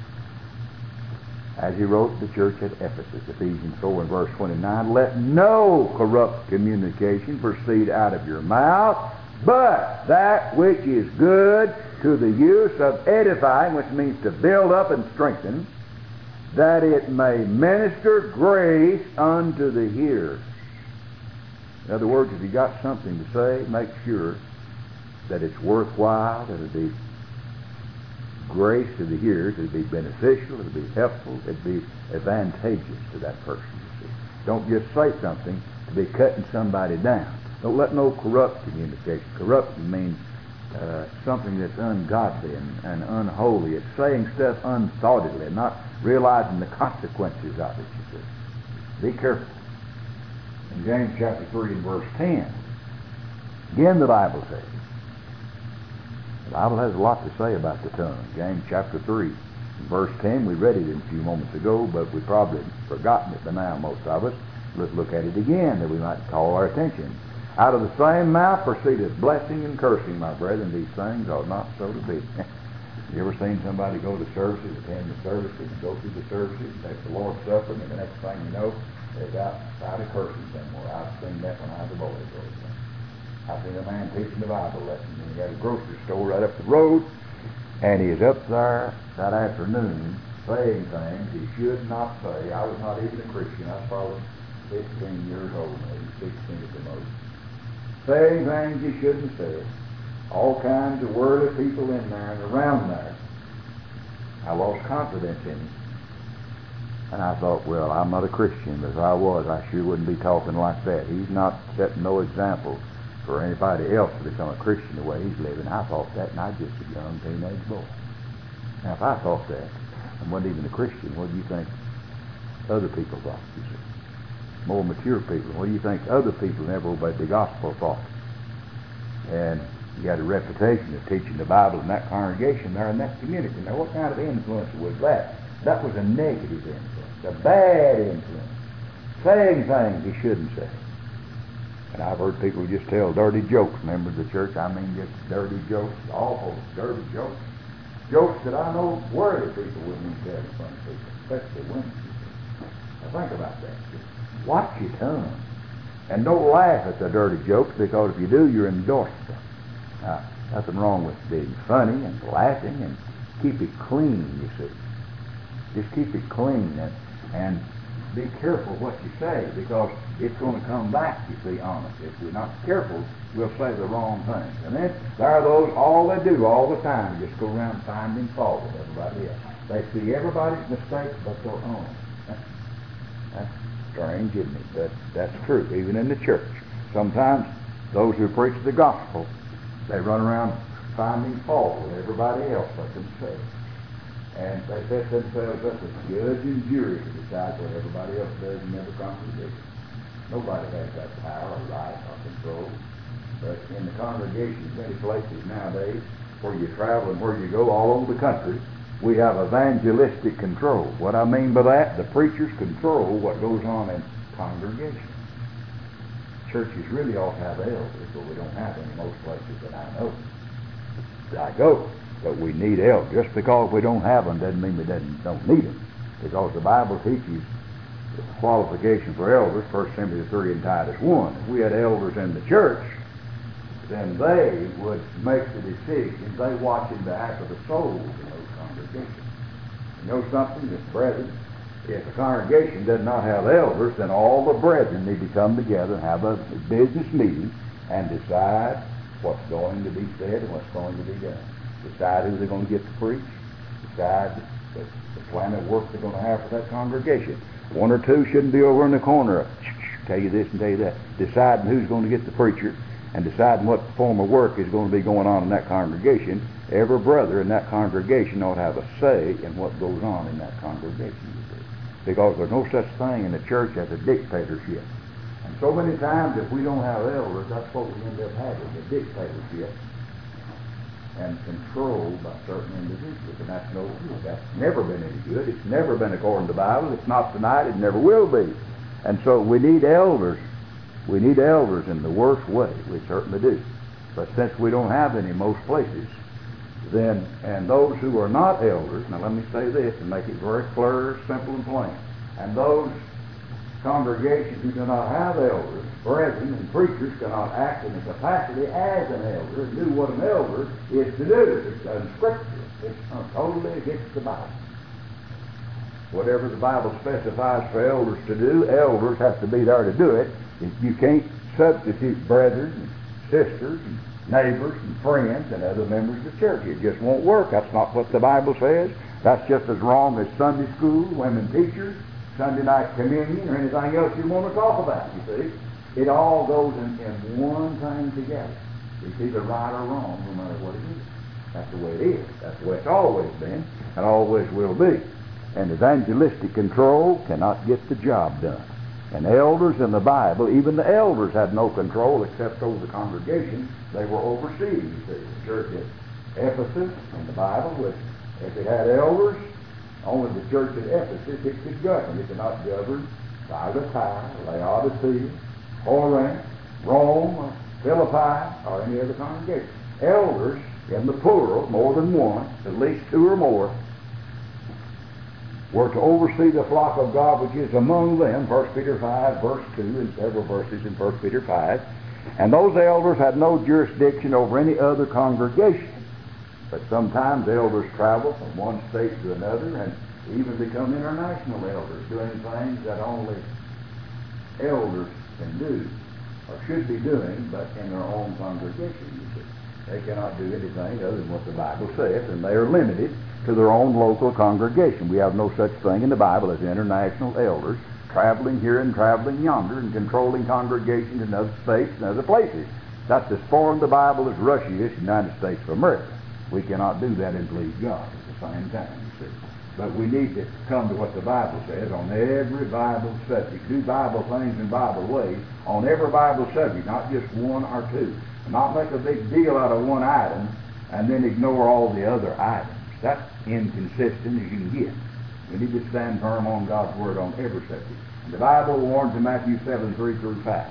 [SPEAKER 1] As he wrote to the church at Ephesus, Ephesians 4 and verse 29, let no corrupt communication proceed out of your mouth, but that which is good to the use of edifying, which means to build up and strengthen, that it may minister grace unto the hearers. In other words, if you got something to say, make sure that it's worthwhile, that it'll be grace to the hearers, it'll be beneficial, it'll be helpful, it'll be advantageous to that person, you see. Don't just say something to be cutting somebody down. Don't let no corrupt communication. Corruption means something that's ungodly and unholy. It's saying stuff unthoughtedly, not realizing the consequences of it, you see. Be careful. In James chapter 3 and verse 10, again the Bible says, the Bible has a lot to say about the tongue. James chapter 3, verse 10, we read it a few moments ago, but we've probably forgotten it by now, most of us. Let's look at it again, that we might call our attention. Out of the same mouth proceedeth blessing and cursing, my brethren. These things ought not so to be. You ever seen somebody go to services, attend the services, and go through the services, take the Lord's Supper, and the next thing you know, they've got a cursing somewhere. I've seen that when I was a boy. I've seen a man teaching the Bible lesson, and he had a grocery store right up the road, and he was up there that afternoon saying things he should not say. I was not even a Christian. I was probably 15 years old, maybe 16 at the most. Saying things he shouldn't say. All kinds of worldly people in there and around there. I lost confidence in him. And I thought, well, I'm not a Christian, but if I was, I sure wouldn't be talking like that. He's not setting no example for anybody else to become a Christian the way he's living. I thought that, and I was just a young teenage boy. Now, if I thought that, and wasn't even a Christian, what do you think other people thought? You see? More mature people. What do you think other people who never obeyed the gospel thought? And you had a reputation of teaching the Bible in that congregation there in that community. Now, what kind of influence was that? That was a negative influence, a bad influence. Saying things he shouldn't say. And I've heard people just tell dirty jokes, members of the church. I mean, just dirty jokes, awful dirty jokes. Jokes that I know worldly people wouldn't even tell in front of people, especially women. Now think about that. Just watch your tongue. And don't laugh at the dirty jokes, because if you do, you're endorsing them. Now, nothing wrong with being funny and laughing, and keep it clean, you see. Just keep it clean and be careful what you say, because it's going to come back, you see, on us. If we're not careful, we'll say the wrong things. And then there are those, all they do all the time, just go around finding fault with everybody else. They see everybody's mistakes but their own. That's strange, isn't it? But that's true, even in the church. Sometimes those who preach the gospel, they run around finding fault with everybody else but themselves. And they set themselves up as judge and jury to decide what everybody else does in every congregation. Nobody has that power or right or control. But in the congregation, many places nowadays, where you travel and where you go all over the country, we have evangelistic control. What I mean by that, the preachers control what goes on in congregations. Churches really ought to have elders, but we don't have any in most places that I know. I go. But we need elders. Just because we don't have them doesn't mean we don't need them. Because the Bible teaches the qualification for elders, 1 Timothy 3 and Titus 1. If we had elders in the church, then they would make the decisions. They watch in behalf of the souls in those congregations. You know something, Mr. Brethren? If a congregation does not have elders, then all the brethren need to come together and have a business meeting and decide what's going to be said and what's going to be done. Decide who they're going to get to preach. Decide the plan of work they're going to have for that congregation. One or two shouldn't be over in the corner, tell you this and tell you that, deciding who's going to get the preacher
[SPEAKER 2] and deciding what form of work is going to be going on in that congregation, every brother in that congregation ought to have a say in what goes on in that congregation, you see. Because there's no such thing in the church as a dictatorship. And so many times if we don't have elders, that's what we end up having, a dictatorship and controlled by certain individuals. And that's no good. That's never been any good. It's never been according to the Bible. It's not tonight. It never will be. And so we need elders. We need elders in the worst way. We certainly do. But since we don't have any most places, then, and those who are not elders, now let me say this and make it very clear, simple, and plain. And those congregations who do not have elders, brethren and preachers cannot act in the capacity as an elder and do what an elder is to do. It's unscriptural. It's totally against the Bible. Whatever the Bible specifies for elders to do, elders have to be there to do it. You can't substitute brethren and sisters and neighbors and friends and other members of the church. It just won't work. That's not what the Bible says. That's just as wrong as Sunday school, women teachers, Sunday night communion, or anything else you want to talk about, you see. It all goes in one thing together. It's either right or wrong, no matter what it is. That's the way it is. That's the way it's always been and always will be. And evangelistic control cannot get the job done. And elders in the Bible, even the elders had no control except over the congregation. They were overseas. You see, the church at Ephesus in the Bible, if it had elders, only the church at Ephesus it could govern. It could not govern Thyatira, Laodicea, Corinth, Rome, Philippi, or any other congregation. Elders, in the plural, more than one, at least two or more, were to oversee the flock of God which is among them, 1 Peter 5, verse 2, and several verses in 1 Peter 5. And those elders had no jurisdiction over any other congregation. But sometimes elders travel from one state to another and even become international elders, doing things that only elders can do, or should be doing, but in their own congregation, you see. They cannot do anything other than what the Bible says, and they are limited to their own local congregation. We have no such thing in the Bible as international elders traveling here and traveling yonder and controlling congregations in other states and other places. That's as foreign the Bible as Russia is the United States of America. We cannot do that and please God at the same time, you see. But we need to come to what the Bible says on every Bible subject. Do Bible things in Bible ways on every Bible subject, not just one or two. Not make a big deal out of one item and then ignore all the other items. That's inconsistent as you can get. We need to stand firm on God's Word on every subject. The Bible warns in Matthew 7, 3 through 5.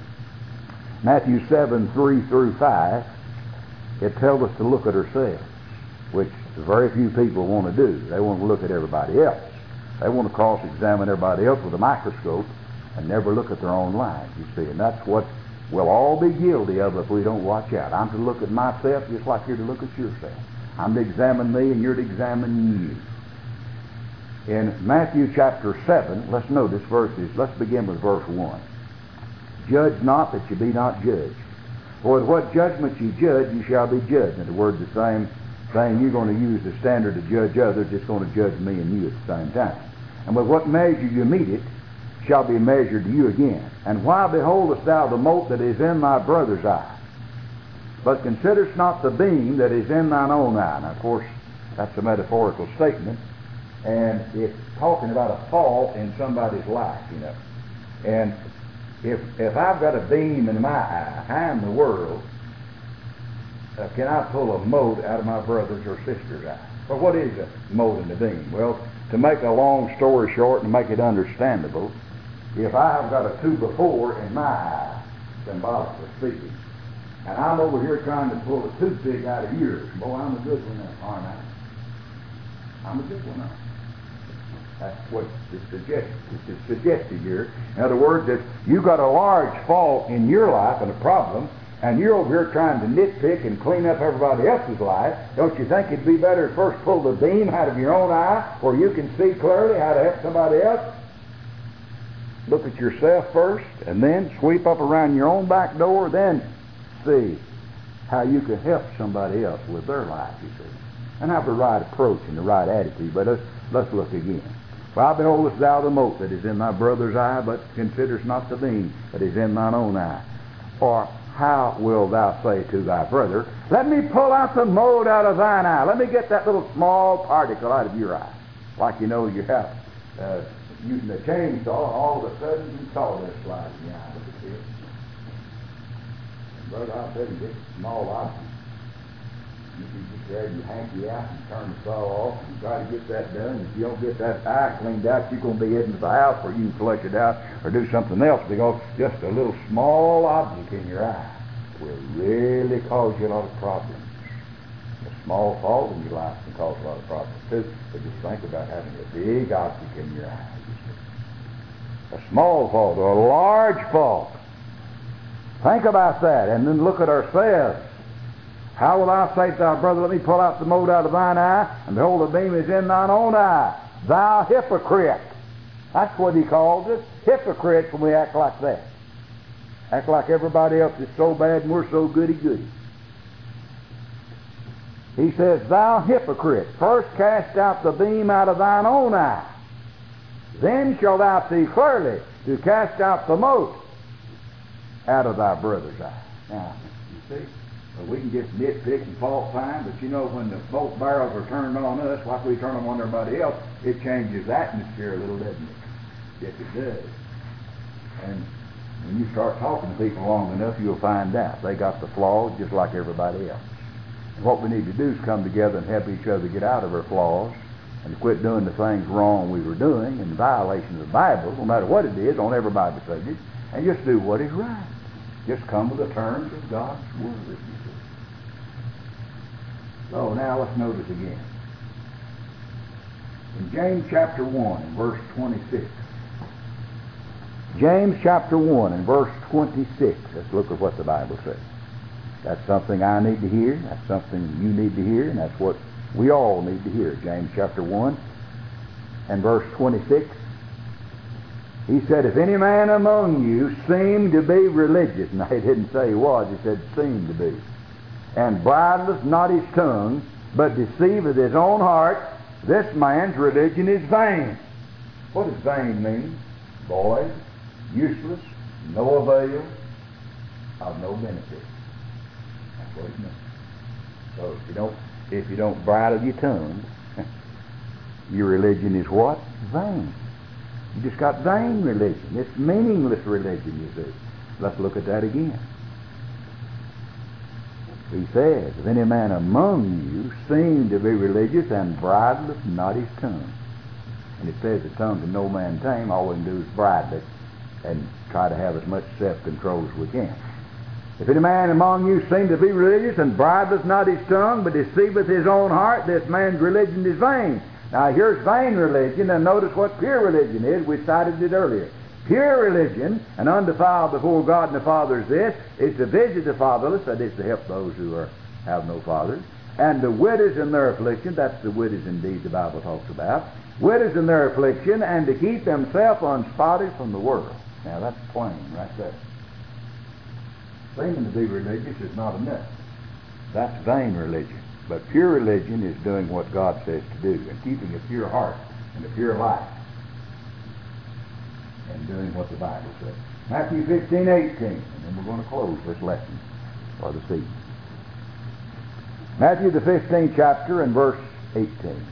[SPEAKER 2] Matthew 7, 3 through 5, it tells us to look at ourselves, which very few people want to do. They want to look at everybody else. They want to cross-examine everybody else with a microscope and never look at their own lives, you see. And that's what we'll all be guilty of if we don't watch out. I'm to look at myself just like you're to look at yourself. I'm to examine me and you're to examine you. In Matthew chapter 7, let's notice verses. Let's begin with verse 1. Judge not that you be not judged. For with what judgment you judge, you shall be judged. In other words, the same thing you're going to use the standard to judge others, it's going to judge me and you at the same time. And with what measure you meet it, shall be measured to you again. And why beholdest thou the mote that is in thy brother's eye, but considerest not the beam that is in thine own eye? Now, of course, that's a metaphorical statement, and it's talking about a fault in somebody's life, you know. And if I've got a beam in my eye, how in the world can I pull a mote out of my brother's or sister's eye? Well, what is a mote and a beam? Well, to make a long story short and make it understandable, if I have got a 2x4 in my eye, symbolically speaking, and I'm over here trying to pull a toothpick out of yours, boy, I'm a good one now, aren't I? I'm a good one now. That's what it's suggested here. In other words, if you've got a large fault in your life and a problem, and you're over here trying to nitpick and clean up everybody else's life, don't you think it'd be better to first pull the beam out of your own eye where you can see clearly how to help somebody else? Look at yourself first, and then sweep up around your own back door, then see how you can help somebody else with their life, you see. And have the right approach and the right attitude. But let's look again. Why beholdest thou the mote that is in thy brother's eye, but considerest not the beam that is in thine own eye? Or how wilt thou say to thy brother, let me pull out the mote out of thine eye. Let me get that little small particle out of your eye. Like you know you have using a chainsaw, all of a sudden some sawdust flies in your eye. Look at this. And brother, I'll tell you, this small object. You can just grab your hanky out and turn the saw off and try to get that done. If you don't get that eye cleaned out, you're going to be heading to the house where you can flush it out or do something else, because just a little small object in your eye will really cause you a lot of problems. A small fault in your life can cause a lot of problems too. But just think about having a big object in your eye. A small fault or a large fault. Think about that, and then look at ourselves. How will I say to thy brother, let me pull out the mote out of thine eye, and behold, the beam is in thine own eye? Thou hypocrite. That's what he calls us, hypocrites, when we act like that. Act like everybody else is so bad and we're so goody-goody. He says, thou hypocrite, first cast out the beam out of thine own eye. Then shalt thou see clearly to cast out the mote out of thy brother's eye. Now, you see? Well, we can just nitpick and fault find, but you know, when the both barrels are turned on us, like we turn them on everybody else, it changes the atmosphere a little, doesn't it? Yes, it does. And when you start talking to people long enough, you'll find out they got the flaws just like everybody else. And what we need to do is come together and help each other get out of our flaws and quit doing the things wrong we were doing in violation of the Bible, no matter what it is, on every Bible subject, and just do what is right. Just come to the terms of God's Word. So now let's notice again. In James chapter 1 and verse 26. James chapter 1 and verse 26. Let's look at what the Bible says. That's something I need to hear. That's something you need to hear. And that's what we all need to hear. James chapter 1 and verse 26. He said, if any man among you seem to be religious. Now, he didn't say he was. He said seem to be. And bridleth not his tongue, but deceiveth his own heart, this man's religion is vain. What does vain mean? Void, useless, no avail, of no benefit. That's what it means. So if you don't bridle your tongue, your religion is what? Vain. You just got vain religion. It's meaningless religion, you see. Let's look at that again. He says, if any man among you seem to be religious and bridleth not his tongue. And it says the tongue can no man tame. All we can do is bridle it and try to have as much self-control as we can. If any man among you seem to be religious and bridleth not his tongue, but deceiveth his own heart, this man's religion is vain. Now here's vain religion, and notice what pure religion is. We cited it earlier. Pure religion and undefiled before God and the Father is to visit the fatherless, that is to help those who have no fathers, and the widows in their affliction. That's the widows indeed the Bible talks about. Widows in their affliction, and to keep themselves unspotted from the world. Now that's plain right there. Seeming to be religious is not enough. That's vain religion. But pure religion is doing what God says to do and keeping a pure heart and a pure life and doing what the Bible says. Matthew 15:18, and then we're going to close this lesson for this evening. Matthew the 15th chapter and verse 18.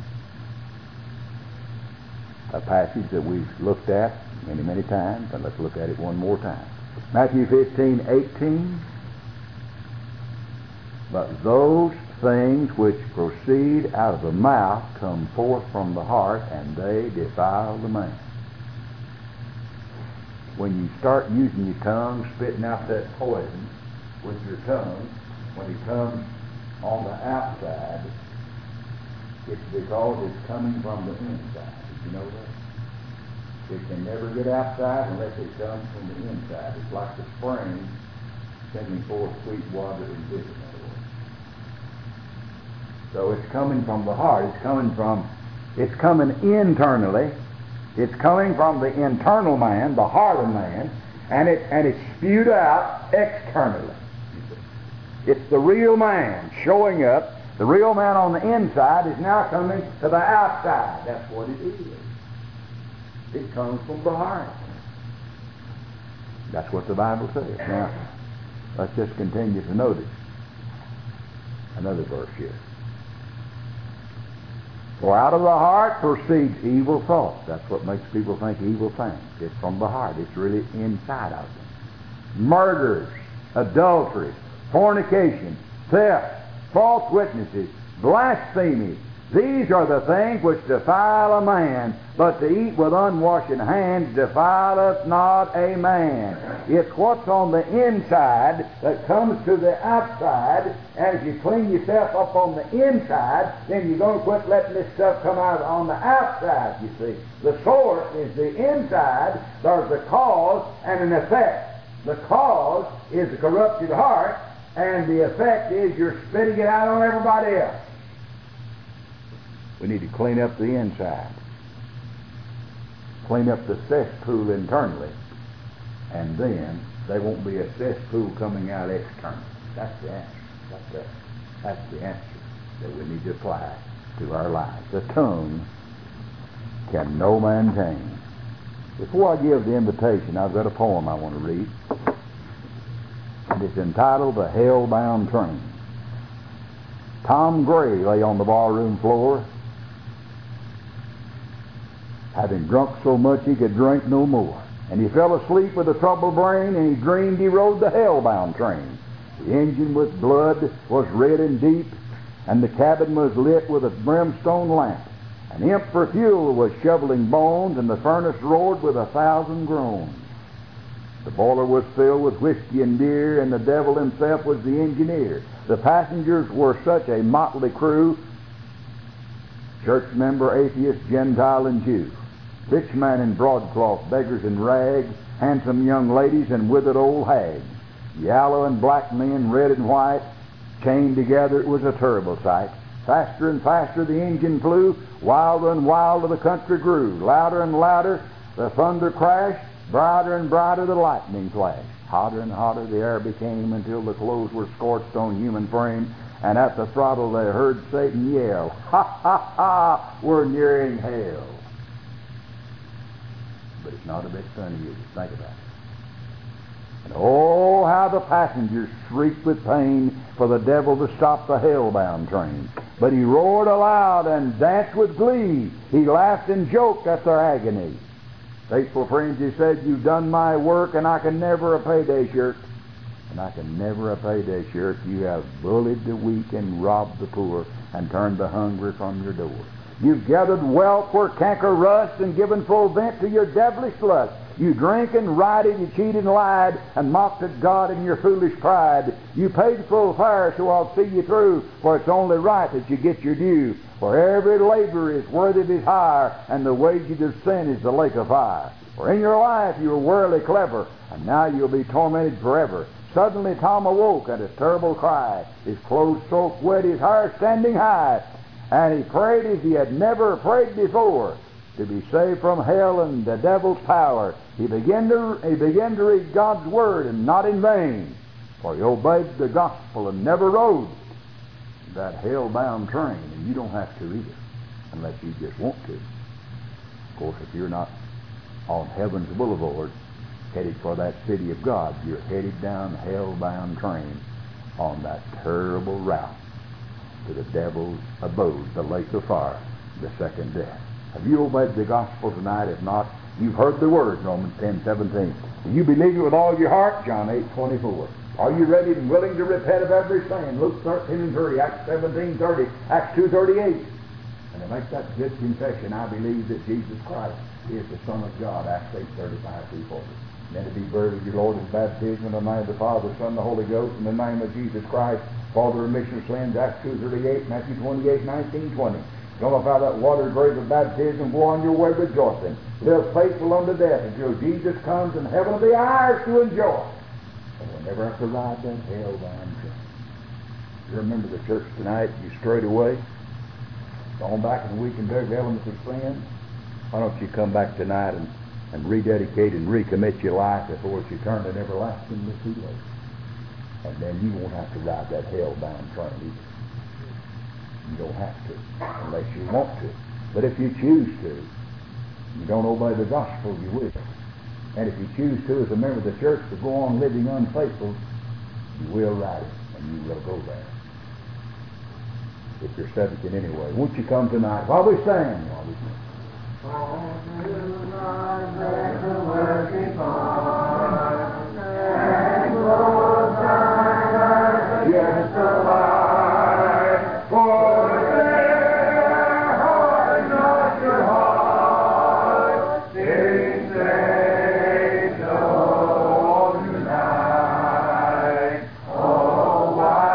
[SPEAKER 2] A passage that we've looked at many, many times, and let's look at it one more time. Matthew 15:18. But those things which proceed out of the mouth come forth from the heart, and they defile the man. When you start using your tongue, spitting out that poison with your tongue, when it comes on the outside, it's because it's coming from the inside. Did you know that? It can never get outside unless it comes from the inside. It's like the spring sending forth sweet water and vision, in other words. So it's coming from the heart. It's coming internally. It's coming from the internal man, the heart of man, and it's spewed out externally. It's the real man showing up. The real man on the inside is now coming to the outside. That's what it is. It comes from the heart. That's what the Bible says. Now,
[SPEAKER 1] Let's just continue to notice another verse here. For out of the heart proceeds evil thoughts. That's what makes people think evil things. It's from the heart. It's really inside of them. Murders, adultery, fornication, theft, false witnesses, blasphemy. These are the things which defile a man, but to eat with unwashen hands defileth not a man. It's what's on the inside that comes to the outside. As you clean yourself up on the inside, then you're going to quit letting this stuff come out on the outside, you see. The source is the inside. There's the cause and an effect. The cause is a corrupted heart, and the effect is you're spitting it out on everybody else. We need to clean up the inside. Clean up the cesspool internally, and then there won't be a cesspool coming out externally. That's the answer. That's the answer that we need to apply to our lives. The tongue can no man tame. Before I give the invitation, I've got a poem I want to read. And it's entitled The Hell-Bound Train. Tom Gray lay on the barroom floor, having drunk so much he could drink no more. And he fell asleep with a troubled brain, and he dreamed he rode the hell-bound train. The engine with blood was red and deep, and the cabin was lit with a brimstone lamp. An imp for fuel was shoveling bones, and the furnace roared with 1,000 groans. The boiler was filled with whiskey and beer, and the devil himself was the engineer. The passengers were such a motley crew, church member, atheist, Gentile, and Jew. Rich man in broadcloth, beggars in rags, handsome young ladies, and withered old hags. Yellow and black men, red and white, chained together. It was a terrible sight. Faster and faster the engine flew, wilder and wilder the country grew. Louder and louder the thunder crashed, brighter and brighter the lightning flashed. Hotter and hotter the air became until the clothes were scorched on human frame, and at the throttle they heard Satan yell, "Ha, ha, ha, we're nearing hell." But it's not a bit funny, you just think about it. And oh, how the passengers shrieked with pain for the devil to stop the hell-bound train. But he roared aloud and danced with glee. He laughed and joked at their agony. Faithful friends, he said, you've done my work, and I can never a payday shirk. And I can never a payday shirk. You have bullied the weak and robbed the poor and turned the hungry from your door. You've gathered wealth where canker rust and given full vent to your devilish lust. You drank and rioted, you cheated and lied, and mocked at God in your foolish pride. You paid full fare, so I'll see you through, for it's only right that you get your due. For every labor is worthy of his hire, and the wages of sin is the lake of fire. For in your life you were warily clever, and now you'll be tormented forever. Suddenly Tom awoke at a terrible cry, his clothes soaked wet, his hair standing high, and he prayed as he had never prayed before, to be saved from hell and the devil's power. He began to read God's Word, and not in vain, for he obeyed the gospel and never rode that hell-bound train. And you don't have to either, unless you just want to. Of course, if you're not on heaven's boulevard, headed for that city of God, you're headed down the hell-bound train on that terrible route to the devil's abode, the lake of fire, the second death. Have you obeyed the gospel tonight? If not, you've heard the word, Romans 10:17. And you believe it with all your heart, John 8:24. Are you ready and willing to repent of every sin? Luke 13:3, Acts 17:30, Acts 2:38. And to make that good confession, I believe that Jesus Christ is the Son of God, Acts 8:35-40. And then to be buried with your Lord in baptism in the name of the Father, the Son, and the Holy Ghost, in the name of Jesus Christ, for the remission of sins, Acts 2:38, Matthew 28:19-20. Come up out of that watered grave of baptism, go on your way rejoicing. Live faithful unto death until Jesus comes and heaven will be ours to enjoy. And we'll never have to ride that hell-bound train. You remember the church tonight, you strayed away, gone back and weakened every element of sin. Why don't you come back tonight and rededicate and recommit your life before it's eternal and everlasting too late. And then you won't have to ride that hell-bound train either. You don't have to, unless you want to. But if you choose to, you don't obey the gospel, you will. And if you choose to, as a member of the church, to go on living unfaithful,
[SPEAKER 2] You will write it, and you will go there. If you're studying it anyway. Won't you come tonight while we sing? While we sing. Yes, the light, for their heart, not your heart, they say no tonight. Oh,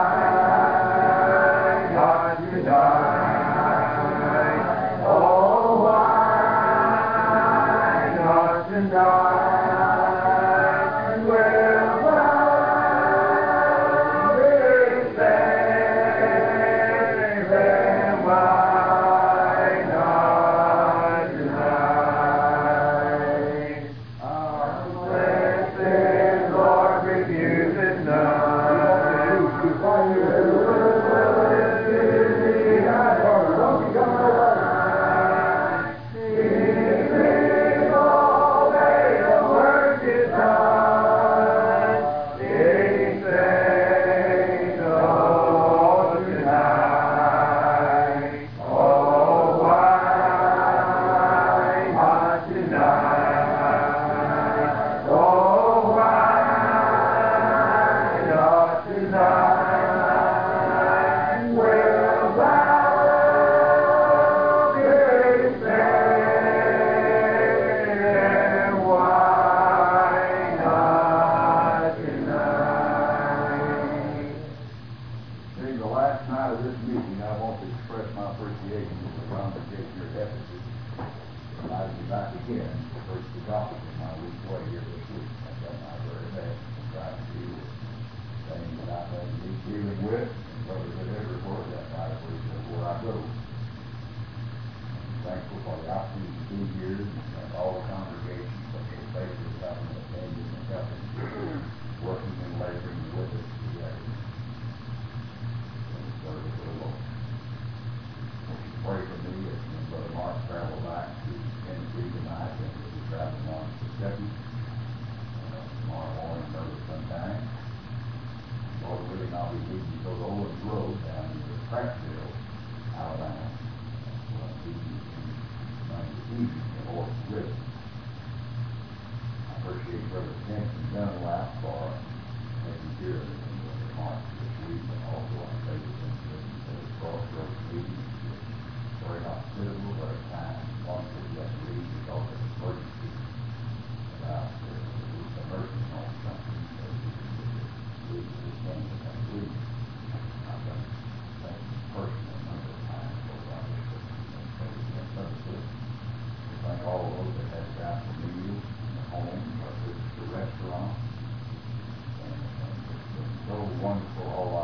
[SPEAKER 2] why not tonight? Oh, why not tonight? Wonderful all